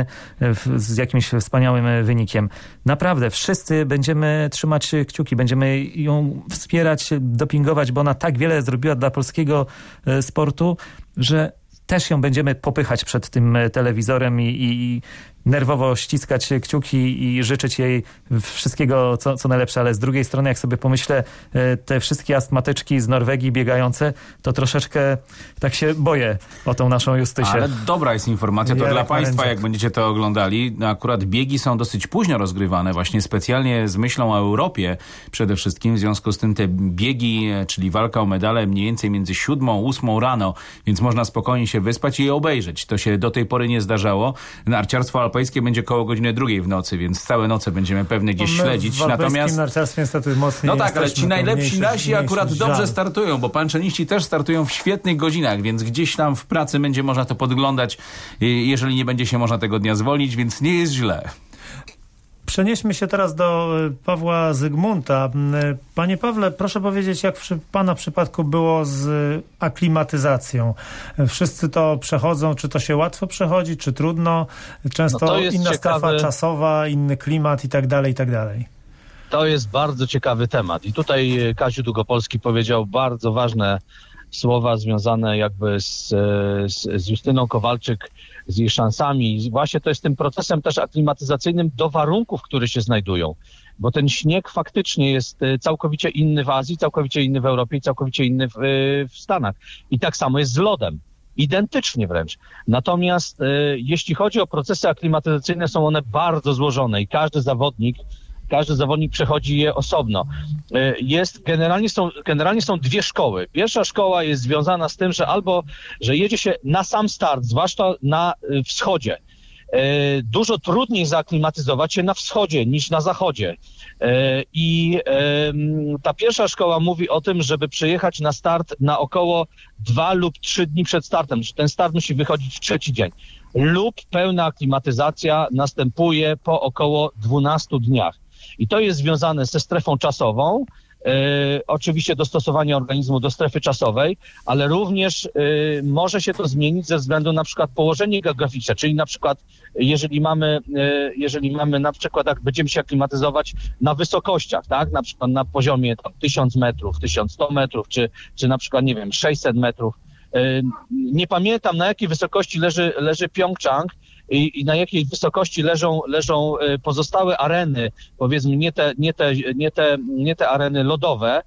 z jakimś wspaniałym wynikiem. Naprawdę, wszyscy będziemy trzymać kciuki, będziemy ją wspierać, dopingować, bo ona tak wiele zrobiła dla polskiego sportu, że też ją będziemy popychać przed tym telewizorem i, i nerwowo ściskać kciuki i życzyć jej wszystkiego, co, co najlepsze, ale z drugiej strony, jak sobie pomyślę, te wszystkie astmatyczki z Norwegii biegające, to troszeczkę tak się boję o tą naszą Justysię. Ale dobra jest informacja, to Jarek dla Państwa, Marędziak. jak będziecie to oglądali, no akurat biegi są dosyć późno rozgrywane, właśnie specjalnie z myślą o Europie przede wszystkim, w związku z tym te biegi, czyli walka o medale mniej więcej między siódmą, ósmą rano, więc można spokojnie się wyspać i je obejrzeć. To się do tej pory nie zdarzało. Narciarstwo alpejskie będzie koło godziny drugiej w nocy, więc całe noce będziemy pewnie gdzieś my śledzić. W Natomiast narciarstwie niestety mocniej. no tak, ale ci najlepsi nasi akurat dobrze żal. startują, bo panczeniści też startują w świetnych godzinach, więc gdzieś tam w pracy będzie można to podglądać, jeżeli nie będzie się można tego dnia zwolnić, więc nie jest źle. Przenieśmy się teraz do Pawła Zygmunta. Panie Pawle, proszę powiedzieć, jak w Pana przypadku było z aklimatyzacją? Wszyscy to przechodzą, czy to się łatwo przechodzi, czy trudno? Często no inna ciekawy... strefa czasowa, inny klimat i tak dalej, i tak dalej. To jest bardzo ciekawy temat i tutaj Kasiu Długopolski powiedział bardzo ważne słowa związane jakby z, z, z Justyną Kowalczyk, z jej szansami. Właśnie to jest tym procesem też aklimatyzacyjnym do warunków, które się znajdują. Bo ten śnieg faktycznie jest całkowicie inny w Azji, całkowicie inny w Europie i całkowicie inny w, w Stanach. I tak samo jest z lodem. Identycznie wręcz. Natomiast e, jeśli chodzi o procesy aklimatyzacyjne, są one bardzo złożone i każdy zawodnik Każdy zawodnik przechodzi je osobno. Jest, generalnie, są, generalnie są dwie szkoły. Pierwsza szkoła jest związana z tym, że albo, że jedzie się na sam start, zwłaszcza na wschodzie. Dużo trudniej zaaklimatyzować się na wschodzie niż na zachodzie. I ta pierwsza szkoła mówi o tym, żeby przyjechać na start na około dwa lub trzy dni przed startem. Ten start musi wychodzić w trzeci dzień. Lub pełna aklimatyzacja następuje po około dwunastu dniach. I to jest związane ze strefą czasową, e, oczywiście dostosowanie organizmu do strefy czasowej, ale również e, może się to zmienić ze względu na przykład położenie geograficzne, czyli na przykład jeżeli mamy, e, jeżeli mamy na przykład, jak będziemy się aklimatyzować na wysokościach, tak, na przykład na poziomie tam, tysiąc metrów, tysiąc sto metrów, czy, czy na przykład, nie wiem, sześćset metrów. E, nie pamiętam, na jakiej wysokości leży, leży Pjongczang, I, i na jakiej wysokości leżą, leżą pozostałe areny, powiedzmy nie te, nie te, nie te, nie te areny lodowe,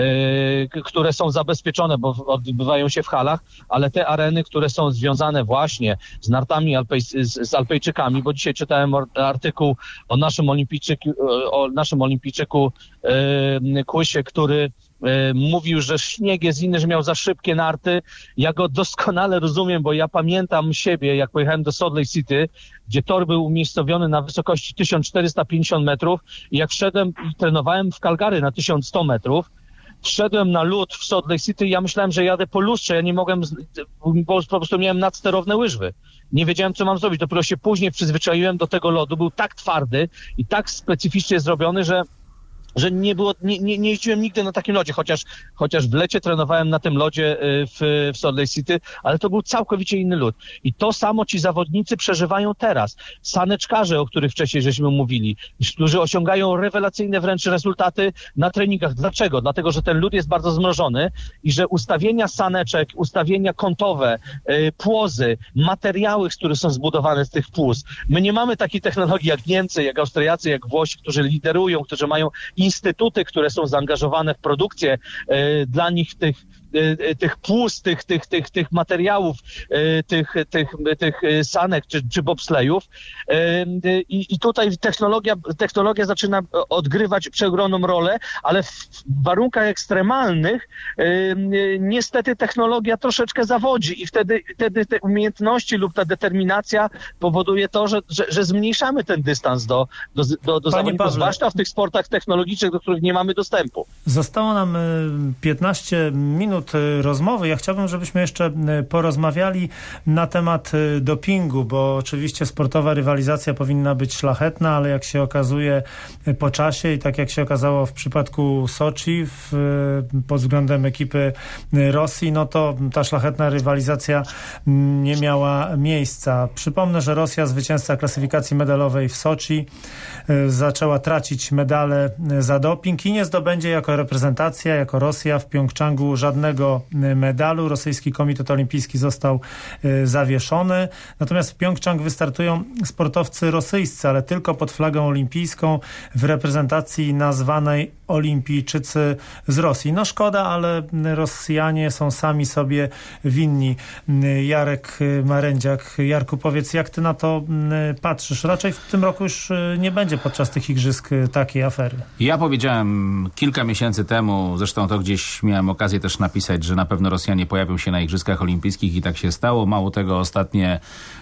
yy, które są zabezpieczone, bo odbywają się w halach, ale te areny, które są związane właśnie z nartami alpej, z, z Alpejczykami, bo dzisiaj czytałem artykuł o naszym olimpijczyku, o naszym olimpijczyku yy, Kłysie, który mówił, że śnieg jest inny, że miał za szybkie narty. Ja go doskonale rozumiem, bo ja pamiętam siebie, jak pojechałem do Salt Lake City, gdzie tor był umiejscowiony na wysokości tysiąc czterysta pięćdziesiąt metrów i jak szedłem i trenowałem w Calgary na tysiąc sto metrów, wszedłem na lód w Salt Lake City i ja myślałem, że jadę po lustrze, ja nie mogłem, bo po prostu miałem nadsterowne łyżwy. Nie wiedziałem, co mam zrobić. Dopiero się później przyzwyczaiłem do tego lodu. Był tak twardy i tak specyficznie zrobiony, że że nie było, nie, nie, nie jeździłem nigdy na takim lodzie, chociaż, chociaż w lecie trenowałem na tym lodzie w, w Salt Lake City, ale to był całkowicie inny lód. I to samo ci zawodnicy przeżywają teraz. Saneczkarze, o których wcześniej żeśmy mówili, którzy osiągają rewelacyjne wręcz rezultaty na treningach. Dlaczego? Dlatego, że ten lód jest bardzo zmrożony i że ustawienia saneczek, ustawienia kątowe, yy, płozy, materiały, które są zbudowane z tych płóz. My nie mamy takiej technologii jak Niemcy, jak Austriacy, jak Włosi, którzy liderują, którzy mają instytuty, które są zaangażowane w produkcję y, dla nich tych, tych płód, tych, tych, tych, tych materiałów, tych, tych, tych sanek czy, czy bobslejów. I, i tutaj technologia, technologia zaczyna odgrywać przeogromną rolę, ale w warunkach ekstremalnych niestety technologia troszeczkę zawodzi i wtedy, wtedy te umiejętności lub ta determinacja powoduje to, że, że, że zmniejszamy ten dystans do, do, do, do zawodników, zwłaszcza w tych sportach technologicznych, do których nie mamy dostępu. Zostało nam piętnaście minut rozmowy. Ja chciałbym, żebyśmy jeszcze porozmawiali na temat dopingu, bo oczywiście sportowa rywalizacja powinna być szlachetna, ale jak się okazuje po czasie i tak jak się okazało w przypadku Soczi w, pod względem ekipy Rosji, no to ta szlachetna rywalizacja nie miała miejsca. Przypomnę, że Rosja, zwycięzca klasyfikacji medalowej w Soczi, zaczęła tracić medale za doping i nie zdobędzie jako reprezentacja, jako Rosja w Pjongczangu żadnego medalu. Rosyjski Komitet Olimpijski został zawieszony. Natomiast w Pjongczang wystartują sportowcy rosyjscy, ale tylko pod flagą olimpijską w reprezentacji nazwanej Olimpijczycy z Rosji. No szkoda, ale Rosjanie są sami sobie winni. Jarek Marędziak. Jarku, powiedz, jak ty na to patrzysz? Raczej w tym roku już nie będzie podczas tych igrzysk takiej afery. Ja powiedziałem kilka miesięcy temu, zresztą to gdzieś miałem okazję też napisać, że na pewno Rosjanie pojawią się na igrzyskach olimpijskich i tak się stało. Mało tego, ostatnie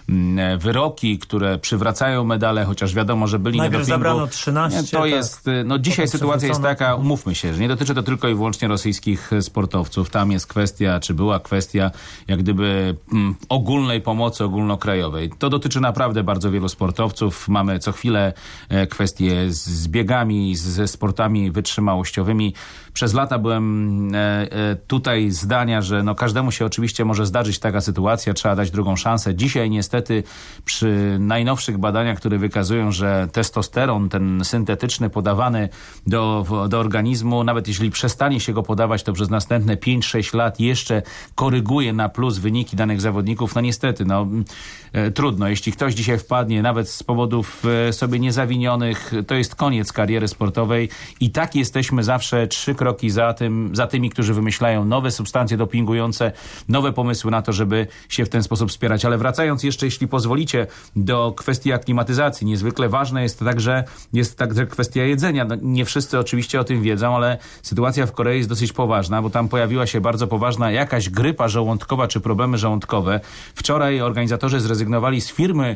wyroki, które przywracają medale, chociaż wiadomo, że byli najpierw na dopingu. zabrano trzynaście. To tak. jest, no dzisiaj sytuacja jest taka, umówmy się, że nie dotyczy to tylko i wyłącznie rosyjskich sportowców. Tam jest kwestia, czy była kwestia jak gdyby mm, ogólnej pomocy ogólnokrajowej. To dotyczy naprawdę bardzo wielu sportowców. Mamy co chwilę e, kwestie z, z biegami, z, ze sportami wytrzymałościowymi. Przez lata byłem e, e, tutaj zdania, że no każdemu się oczywiście może zdarzyć taka sytuacja, trzeba dać drugą szansę. Dzisiaj niestety przy najnowszych badaniach, które wykazują, że testosteron, ten syntetyczny podawany do, do organizmu, nawet jeśli przestanie się go podawać, to przez następne pięć sześć lat jeszcze koryguje na plus wyniki danych zawodników. No niestety, no e, trudno. Jeśli ktoś dzisiaj wpadnie, nawet z powodów e, sobie niezawinionych, to jest koniec kariery sportowej i tak jesteśmy zawsze trzy kroki za tym, za tymi, którzy wymyślają nowe substancje dopingujące, nowe pomysły na to, żeby się w ten sposób wspierać. Ale wracając jeszcze, jeśli pozwolicie, do kwestii aklimatyzacji. Niezwykle ważne jest także, jest także kwestia jedzenia. No, nie wszyscy oczywiście o tym wiedzą, ale sytuacja w Korei jest dosyć poważna, bo tam pojawiła się bardzo poważna jakaś grypa żołądkowa czy problemy żołądkowe. Wczoraj organizatorzy zrezygnowali z firmy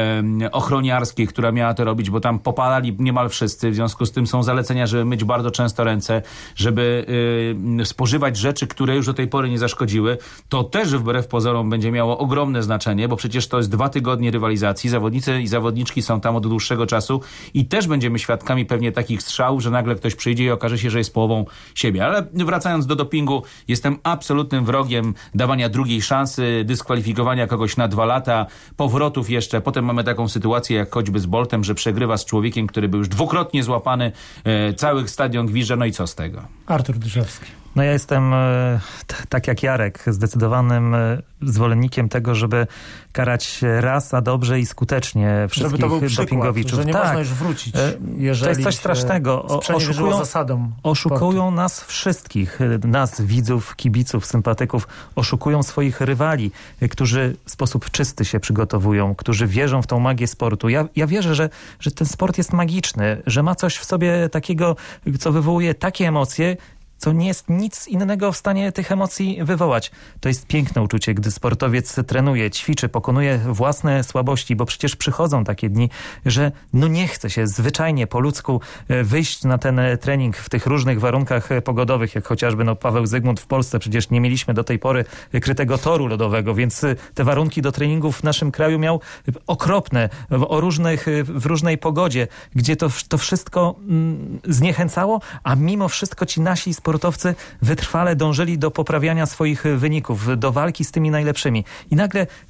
e, ochroniarskiej, która miała to robić, bo tam popalali niemal wszyscy. W związku z tym są zalecenia, żeby myć bardzo często ręce, żeby y, spożywać rzeczy, które już do tej pory nie zaszkodziły. To też wbrew pozorom będzie miało ogromne znaczenie, bo przecież to jest dwa tygodnie rywalizacji. Zawodnicy i zawodniczki są tam od dłuższego czasu i też będziemy świadkami pewnie takich strzałów, że nagle ktoś przyjdzie i okaże się, że jest połową siebie. Ale wracając do dopingu, jestem absolutnym wrogiem dawania drugiej szansy, dyskwalifikowania kogoś na dwa lata, powrotów jeszcze. Potem mamy taką sytuację jak choćby z Boltem, że przegrywa z człowiekiem, który był już dwukrotnie złapany, e, cały stadion gwizdże, no i co z tego? Artur Dyszewski. No ja jestem, t- tak jak Jarek, zdecydowanym zwolennikiem tego, żeby karać raz, a dobrze i skutecznie wszystkich żeby to był dopingowiczów. Przykład, że nie tak. można już wrócić, jeżeli to jest coś strasznego. O, oszukują, zasadom oszukują sportu. nas wszystkich, nas widzów, kibiców, sympatyków, oszukują swoich rywali, którzy w sposób czysty się przygotowują, którzy wierzą w tą magię sportu. Ja, ja wierzę, że, że ten sport jest magiczny, że ma coś w sobie takiego, co wywołuje takie emocje, co nie jest nic innego w stanie tych emocji wywołać. To jest piękne uczucie, gdy sportowiec trenuje, ćwiczy, pokonuje własne słabości, bo przecież przychodzą takie dni, że no nie chce się zwyczajnie po ludzku wyjść na ten trening w tych różnych warunkach pogodowych, jak chociażby no Paweł Zygmunt w Polsce. Przecież nie mieliśmy do tej pory krytego toru lodowego, więc te warunki do treningów w naszym kraju miał okropne, o różnych, w różnej pogodzie, gdzie to, to wszystko mm, zniechęcało, a mimo wszystko ci nasi sportowcy wytrwale dążyli do poprawiania swoich wyników, do walki z tymi najlepszymi. I nagle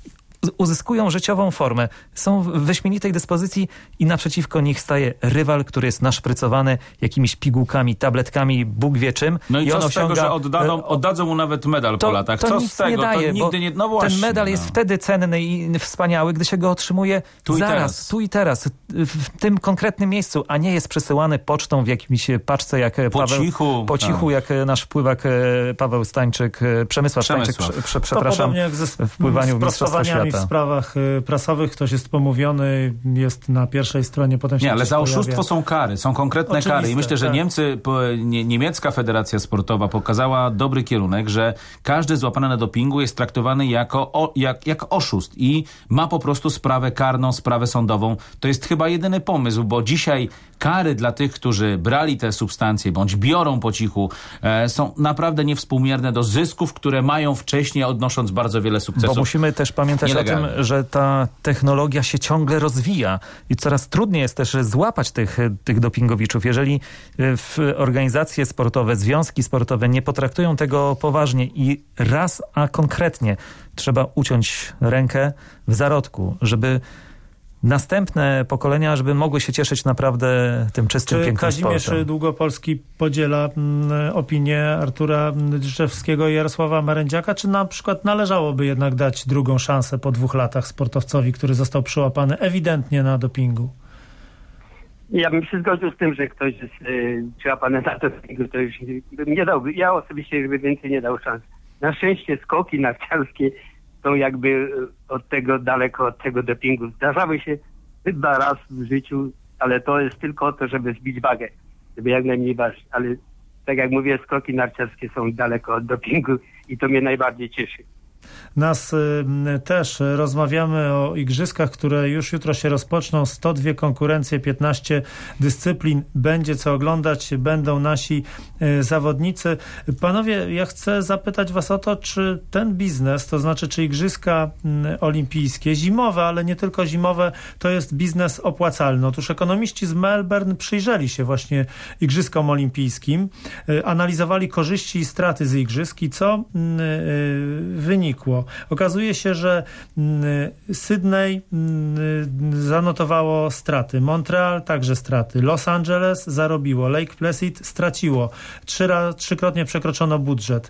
uzyskują życiową formę, są w wyśmienitej dyspozycji i naprzeciwko nich staje rywal, który jest naszprycowany jakimiś pigułkami, tabletkami, Bóg wie czym. No i, i co on z osiąga... tego, że oddadzą, oddadzą mu nawet medal to, po latach? To co nic z tego? Nie daje, to nigdy nie... No właśnie, ten medal no. jest wtedy cenny i wspaniały, gdy się go otrzymuje tu zaraz, i teraz. tu i teraz, w tym konkretnym miejscu, a nie jest przesyłany pocztą w jakimś paczce jak po Paweł, cichu, po cichu jak nasz pływak Paweł Stańczyk, Przemysław, Przemysław. Stańczyk, prze, prze, To przepraszam, podobnie jak ze w pływaniu w Mistrzostwa sprostowaniami w Świata. sprawach prasowych, ktoś jest pomówiony, jest na pierwszej stronie, potem się Nie, ale za pojawia. oszustwo są kary, są konkretne Oczywiste, kary i myślę, że tak. Niemcy, nie, niemiecka federacja sportowa pokazała dobry kierunek, że każdy złapany na dopingu jest traktowany jako, o, jak, jak oszust i ma po prostu sprawę karną, sprawę sądową. To jest chyba jedyny pomysł, bo dzisiaj kary dla tych, którzy brali te substancje bądź biorą po cichu, e, są naprawdę niewspółmierne do zysków, które mają wcześniej, odnosząc bardzo wiele sukcesów. Bo musimy też pamiętać nielegalnie. o tym, że ta technologia się ciągle rozwija i coraz trudniej jest też złapać tych, tych dopingowiczów. Jeżeli w organizacje sportowe, związki sportowe nie potraktują tego poważnie i raz, a konkretnie trzeba uciąć rękę w zarodku, żeby następne pokolenia, żeby mogły się cieszyć naprawdę tym czystym, Czy pięknym Kazimierz sportem. Długopolski podziela mm, opinię Artura Dyczewskiego i Jarosława Marędziaka? Czy na przykład należałoby jednak dać drugą szansę po dwóch latach sportowcowi, który został przyłapany ewidentnie na dopingu? Ja bym się zgodził z tym, że ktoś jest y, przyłapany na dopingu, to już bym nie dał. Ja osobiście żeby więcej nie dał szans. Na szczęście skoki narciarskie są jakby od tego daleko, od tego dopingu. Zdarzały się chyba raz w życiu, ale to jest tylko to, żeby zbić wagę, żeby jak najmniej ważyć. Ale tak jak mówię, skoki narciarskie są daleko od dopingu i to mnie najbardziej cieszy. Nas y, też rozmawiamy o igrzyskach, które już jutro się rozpoczną. sto dwie konkurencje, piętnaście dyscyplin. Będzie co oglądać, będą nasi y, zawodnicy. Panowie, ja chcę zapytać was o to, czy ten biznes, to znaczy czy igrzyska y, olimpijskie, zimowe, ale nie tylko zimowe, to jest biznes opłacalny. Otóż ekonomiści z Melbourne przyjrzeli się właśnie igrzyskom olimpijskim, y, analizowali korzyści i straty z igrzysk i co y, y, wynikło. Okazuje się, że Sydney zanotowało straty, Montreal także straty, Los Angeles zarobiło, Lake Placid straciło, Trzy, trzykrotnie przekroczono budżet,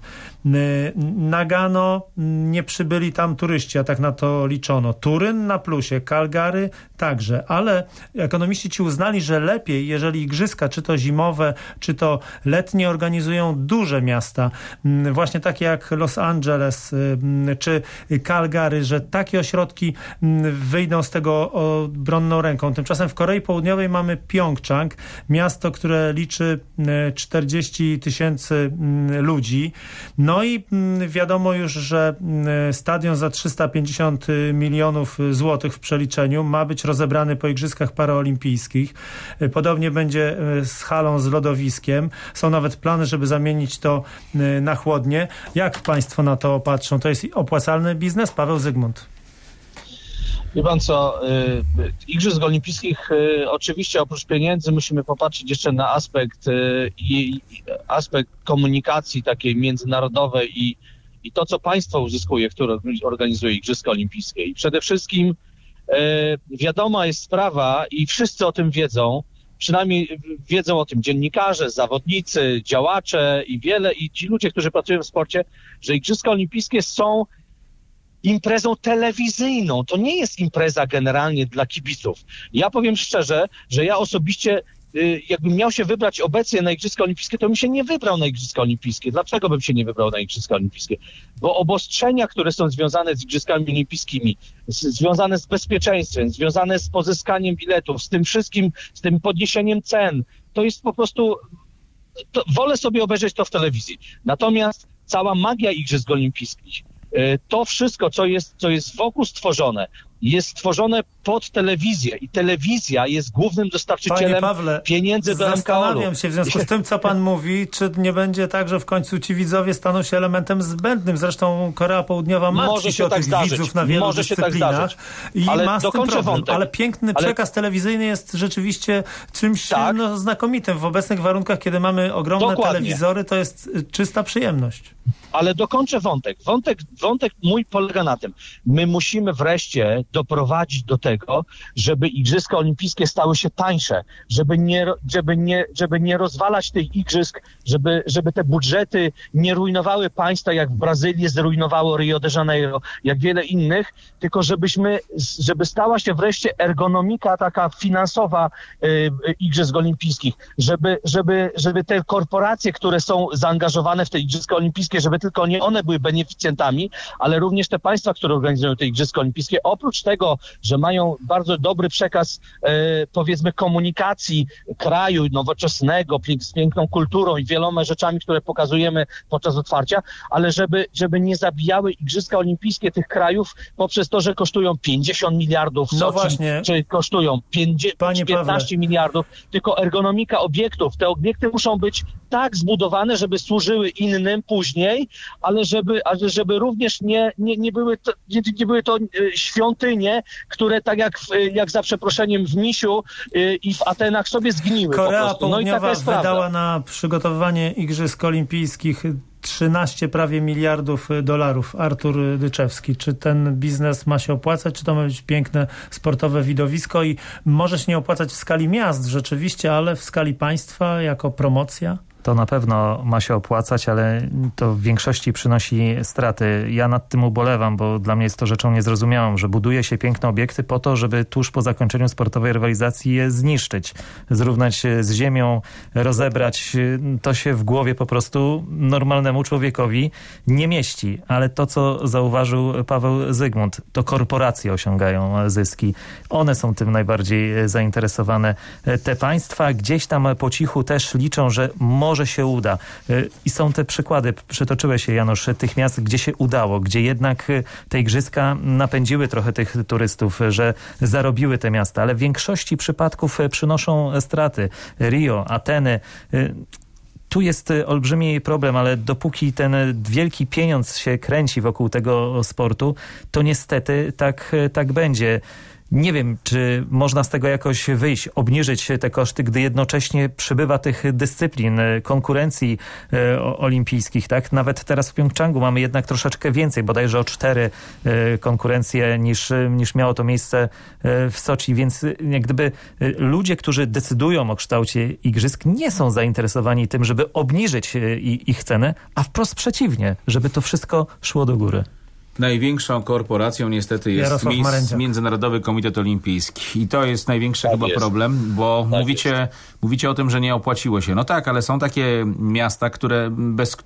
Nagano nie przybyli tam turyści, a tak na to liczono, Turyn na plusie, Calgary także, ale ekonomiści ci uznali, że lepiej, jeżeli igrzyska, czy to zimowe, czy to letnie, organizują duże miasta, właśnie takie jak Los Angeles, czy Calgary, że takie ośrodki wyjdą z tego obronną ręką. Tymczasem w Korei Południowej mamy Pjongczang, miasto, które liczy czterdzieści tysięcy ludzi. No i wiadomo już, że stadion za trzysta pięćdziesiąt milionów złotych w przeliczeniu ma być rozebrany po igrzyskach paraolimpijskich. Podobnie będzie z halą z lodowiskiem. Są nawet plany, żeby zamienić to na chłodnie. Jak państwo na to patrzą? To jest opłacalny biznes? Paweł Zygmunt. Wie pan co, y, Igrzysk Olimpijskich y, oczywiście oprócz pieniędzy musimy popatrzeć jeszcze na aspekt y, i aspekt komunikacji takiej międzynarodowej i, i to, co państwo uzyskuje, które organizuje Igrzyska Olimpijskie. I przede wszystkim y, wiadoma jest sprawa i wszyscy o tym wiedzą, przynajmniej wiedzą o tym dziennikarze, zawodnicy, działacze i wiele, i ci ludzie, którzy pracują w sporcie, że Igrzyska Olimpijskie są imprezą telewizyjną. To nie jest impreza generalnie dla kibiców. Ja powiem szczerze, że ja osobiście, jakbym miał się wybrać obecnie na Igrzyska Olimpijskie, to bym się nie wybrał na Igrzyska Olimpijskie. Dlaczego bym się nie wybrał na Igrzyska Olimpijskie? Bo obostrzenia, które są związane z Igrzyskami Olimpijskimi, z, związane z bezpieczeństwem, związane z pozyskaniem biletów, z tym wszystkim, z tym podniesieniem cen, to jest po prostu... To, wolę sobie obejrzeć to w telewizji. Natomiast cała magia Igrzysk Olimpijskich, to wszystko, co jest, co jest wokół stworzone, jest stworzone pod telewizję i telewizja jest głównym dostarczycielem Pawle, pieniędzy do M K O-u. Zastanawiam się w związku z tym, co pan mówi, czy nie będzie tak, że w końcu ci widzowie staną się elementem zbędnym. Zresztą Korea Południowa martwi się o tak tych zdarzyć. widzów na wielu Może dyscyplinach się tak i ale ma z tym problem. Wątek. Ale piękny ale... przekaz telewizyjny jest rzeczywiście czymś tak. no, znakomitym. W obecnych warunkach, kiedy mamy ogromne Dokładnie. telewizory, to jest czysta przyjemność. Ale dokończę wątek. wątek. Wątek mój polega na tym. My musimy wreszcie doprowadzić do tego, żeby Igrzyska Olimpijskie stały się tańsze, żeby nie, żeby nie, żeby nie rozwalać tych igrzysk, żeby, żeby te budżety nie rujnowały państwa, jak w Brazylii zrujnowało Rio de Janeiro, jak wiele innych, tylko żebyśmy, żeby stała się wreszcie ergonomika taka finansowa y, Igrzysk Olimpijskich, żeby, żeby, żeby te korporacje, które są zaangażowane w te Igrzyska Olimpijskie, żeby tylko nie one były beneficjentami, ale również te państwa, które organizują te Igrzyska Olimpijskie, oprócz tego, że mają bardzo dobry przekaz, e, powiedzmy, komunikacji kraju nowoczesnego, pięk, z piękną kulturą i wieloma rzeczami, które pokazujemy podczas otwarcia, ale żeby, żeby nie zabijały Igrzyska Olimpijskie tych krajów poprzez to, że kosztują pięćdziesiąt miliardów, no Soczi, właśnie. czy kosztują piętnaście miliardów, tylko ergonomika obiektów. Te obiekty muszą być tak zbudowane, żeby służyły innym później, ale żeby, ale żeby również nie, nie, nie, były to, nie, nie były to świątynie, które tak jak, jak za przeproszeniem w Misiu i w Atenach sobie zgniły. Korea po prostu. No Południowa i taka jest wydała prawda. na przygotowywanie Igrzysk Olimpijskich trzynaście prawie miliardów dolarów. Artur Dyczewski, czy ten biznes ma się opłacać, czy to ma być piękne sportowe widowisko i może się nie opłacać w skali miast rzeczywiście, ale w skali państwa jako promocja? To na pewno ma się opłacać, ale to w większości przynosi straty. Ja nad tym ubolewam, bo dla mnie jest to rzeczą niezrozumiałą, że buduje się piękne obiekty po to, żeby tuż po zakończeniu sportowej rywalizacji je zniszczyć, zrównać z ziemią, rozebrać. To się w głowie po prostu normalnemu człowiekowi nie mieści. Ale to, co zauważył Paweł Zygmunt, to korporacje osiągają zyski. One są tym najbardziej zainteresowane. Te państwa gdzieś tam po cichu też liczą, że może się uda. I są te przykłady, przytoczyłeś się, Janusz, tych miast, gdzie się udało, gdzie jednak te igrzyska napędziły trochę tych turystów, że zarobiły te miasta, ale w większości przypadków przynoszą straty. Rio, Ateny. Tu jest olbrzymi problem, ale dopóki ten wielki pieniądz się kręci wokół tego sportu, to niestety tak, tak będzie. Nie wiem, czy można z tego jakoś wyjść, obniżyć te koszty, gdy jednocześnie przybywa tych dyscyplin, konkurencji e, olimpijskich, tak? Nawet teraz w Pjongczangu mamy jednak troszeczkę więcej, bodajże o cztery e, konkurencje niż, niż miało to miejsce e, w Soczi, więc jak gdyby e, ludzie, którzy decydują o kształcie igrzysk, nie są zainteresowani tym, żeby obniżyć e, ich cenę, a wprost przeciwnie, żeby to wszystko szło do góry. Największą korporacją niestety jest mis, Międzynarodowy Komitet Olimpijski. I to jest największy tak chyba jest. problem, bo tak mówicie, mówicie o tym, że nie opłaciło się. No tak, ale są takie miasta, które bez,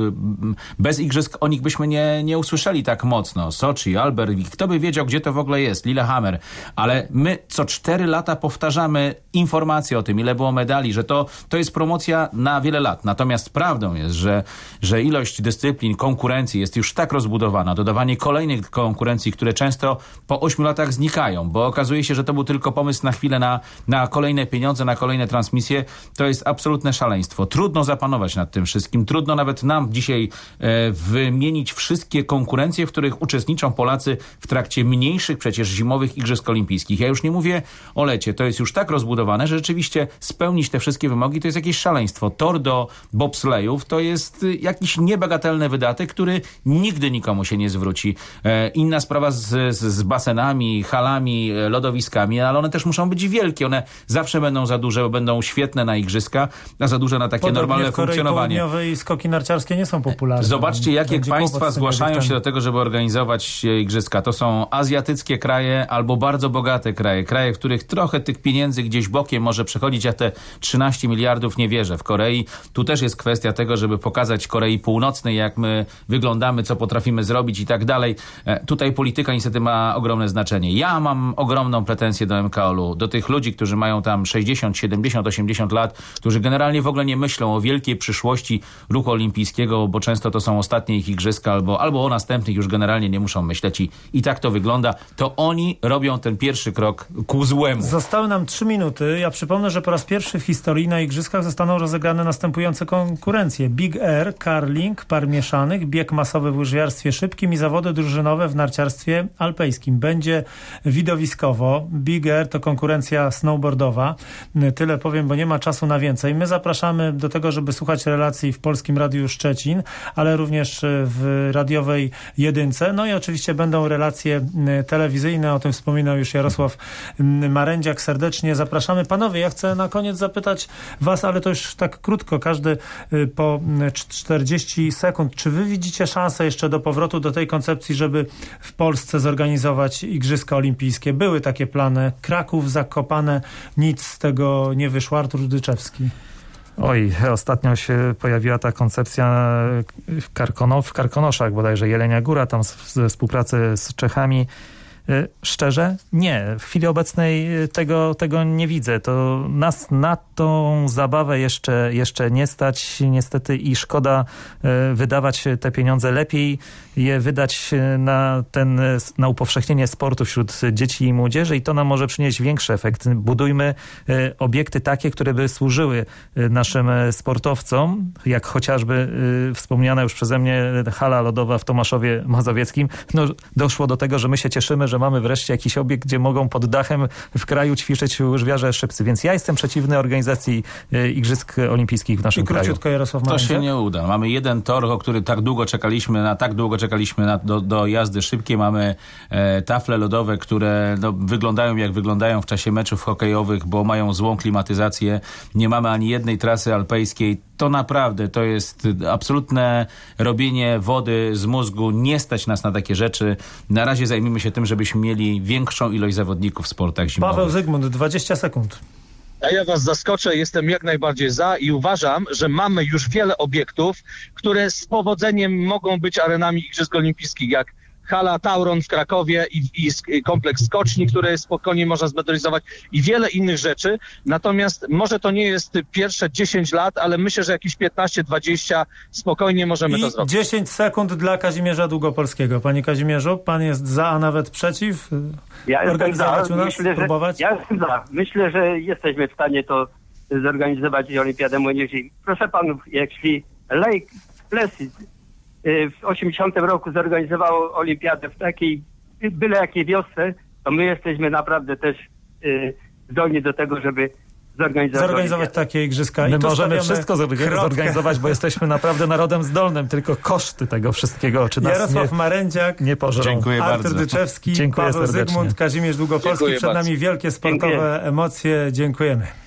bez igrzysk o nich byśmy nie, nie usłyszeli tak mocno. Soczi, Albertville, kto by wiedział, gdzie to w ogóle jest, Lillehammer. Ale my co cztery lata powtarzamy informacje o tym, ile było medali, że to, to jest promocja na wiele lat. Natomiast prawdą jest, że, że ilość dyscyplin, konkurencji jest już tak rozbudowana, dodawanie kolejnych konkurencji, które często po ośmiu latach znikają, bo okazuje się, że to był tylko pomysł na chwilę na, na kolejne pieniądze, na kolejne transmisje. To jest absolutne szaleństwo. Trudno zapanować nad tym wszystkim. Trudno nawet nam dzisiaj e, wymienić wszystkie konkurencje, w których uczestniczą Polacy w trakcie mniejszych przecież zimowych Igrzysk Olimpijskich. Ja już nie mówię o lecie. To jest już tak rozbudowane, że rzeczywiście spełnić te wszystkie wymogi to jest jakieś szaleństwo. Tor do bobslejów to jest jakiś niebagatelny wydatek, który nigdy nikomu się nie zwróci. Inna sprawa z, z, z basenami, halami, lodowiskami, ale one też muszą być wielkie. One zawsze będą za duże, bo będą świetne na igrzyska, a za duże na takie Podobnie normalne w Korei funkcjonowanie. Południowej skoki narciarskie nie są popularne. Zobaczcie, jakie państwa zgłaszają się do tego, żeby organizować igrzyska. To są azjatyckie kraje albo bardzo bogate kraje. Kraje, w których trochę tych pieniędzy gdzieś bokiem może przechodzić. Ja te trzynaście miliardów nie wierzę. W Korei tu też jest kwestia tego, żeby pokazać Korei Północnej, jak my wyglądamy, co potrafimy zrobić i tak tak dalej. Tutaj polityka niestety ma ogromne znaczenie. Ja mam ogromną pretensję do M K O L-u, do tych ludzi, którzy mają tam sześćdziesiąt, siedemdziesiąt, osiemdziesiąt lat, którzy generalnie w ogóle nie myślą o wielkiej przyszłości ruchu olimpijskiego, bo często to są ostatnie ich igrzyska, albo, albo o następnych już generalnie nie muszą myśleć i, i tak to wygląda. To oni robią ten pierwszy krok ku złemu. Zostały nam trzy minuty. Ja przypomnę, że po raz pierwszy w historii na igrzyskach zostaną rozegrane następujące konkurencje. Big Air, curling, par mieszanych, bieg masowy w łyżwiarstwie szybkim i zawody drużynowe w narciarstwie alpejskim. Będzie widowiskowo. Big Air to konkurencja snowboardowa. Tyle powiem, bo nie ma czasu na więcej. My zapraszamy do tego, żeby słuchać relacji w Polskim Radiu Szczecin, ale również w radiowej jedynce. No i oczywiście będą relacje telewizyjne. O tym wspominał już Jarosław Marędziak. Serdecznie zapraszamy. Panowie, ja chcę na koniec zapytać was, ale to już tak krótko, każdy po czterdzieści sekund. Czy wy widzicie szansę jeszcze do powrotu do tej koncepcji, żeby w Polsce zorganizować Igrzyska Olimpijskie? Były takie plany. Kraków, Zakopane, nic z tego nie wyszło. Artur Dyczewski. Oj, ostatnio się pojawiła ta koncepcja w, Karkono, w Karkonoszach, bodajże Jelenia Góra, tam ze współpracy z Czechami. Szczerze? Nie. W chwili obecnej tego, tego nie widzę. To nas na tą zabawę jeszcze, jeszcze nie stać niestety i szkoda wydawać te pieniądze. Lepiej je wydać na, ten, na upowszechnienie sportu wśród dzieci i młodzieży i to nam może przynieść większy efekt. Budujmy obiekty takie, które by służyły naszym sportowcom, jak chociażby wspomniana już przeze mnie hala lodowa w Tomaszowie Mazowieckim. No, doszło do tego, że my się cieszymy, że mamy wreszcie jakiś obiekt, gdzie mogą pod dachem w kraju ćwiczyć łyżwiarze szybcy. Więc ja jestem przeciwny organizacji Igrzysk Olimpijskich w naszym I kraju. Jarosław to się nie uda. Mamy jeden tor, o który tak długo czekaliśmy, na tak długo czekaliśmy na, do, do jazdy szybkiej. Mamy e, tafle lodowe, które no, wyglądają jak wyglądają w czasie meczów hokejowych, bo mają złą klimatyzację. Nie mamy ani jednej trasy alpejskiej. To naprawdę, to jest absolutne robienie wody z mózgu. Nie stać nas na takie rzeczy. Na razie zajmijmy się tym, żebyśmy mieli większą ilość zawodników w sportach zimowych. Paweł Zygmunt, dwadzieścia sekund. A ja was zaskoczę, jestem jak najbardziej za i uważam, że mamy już wiele obiektów, które z powodzeniem mogą być arenami Igrzysk Olimpijskich, jak hala Tauron w Krakowie i, i kompleks skoczni, które spokojnie można zmodernizować i wiele innych rzeczy. Natomiast może to nie jest pierwsze dziesięć lat, ale myślę, że jakieś piętnaście dwadzieścia spokojnie możemy I to zrobić. dziesięć sekund dla Kazimierza Długopolskiego. Panie Kazimierzu, pan jest za, a nawet przeciw? Ja jestem za. U nas, myślę, próbować? Że, ja jestem za. Myślę, że jesteśmy w stanie to zorganizować Olimpiadę Młodzieży. Proszę panów, jeśli Lake Placid w osiemdziesiątym roku zorganizowało olimpiadę w takiej byle jakiej wiosce, to my jesteśmy naprawdę też y, zdolni do tego, żeby zorganizować, zorganizować takie igrzyska. My I możemy wszystko kropkę. zorganizować, bo jesteśmy naprawdę narodem zdolnym, tylko koszty tego wszystkiego, czy nas Jarosław nie, Marędziak, nie pożrą. Dziękuję Artur bardzo. Dyczewski, Dziękuję Paweł serdecznie. Zygmunt, Kazimierz Długopolski. Dziękuję Przed bardzo. nami wielkie sportowe Dziękuję. emocje. Dziękujemy.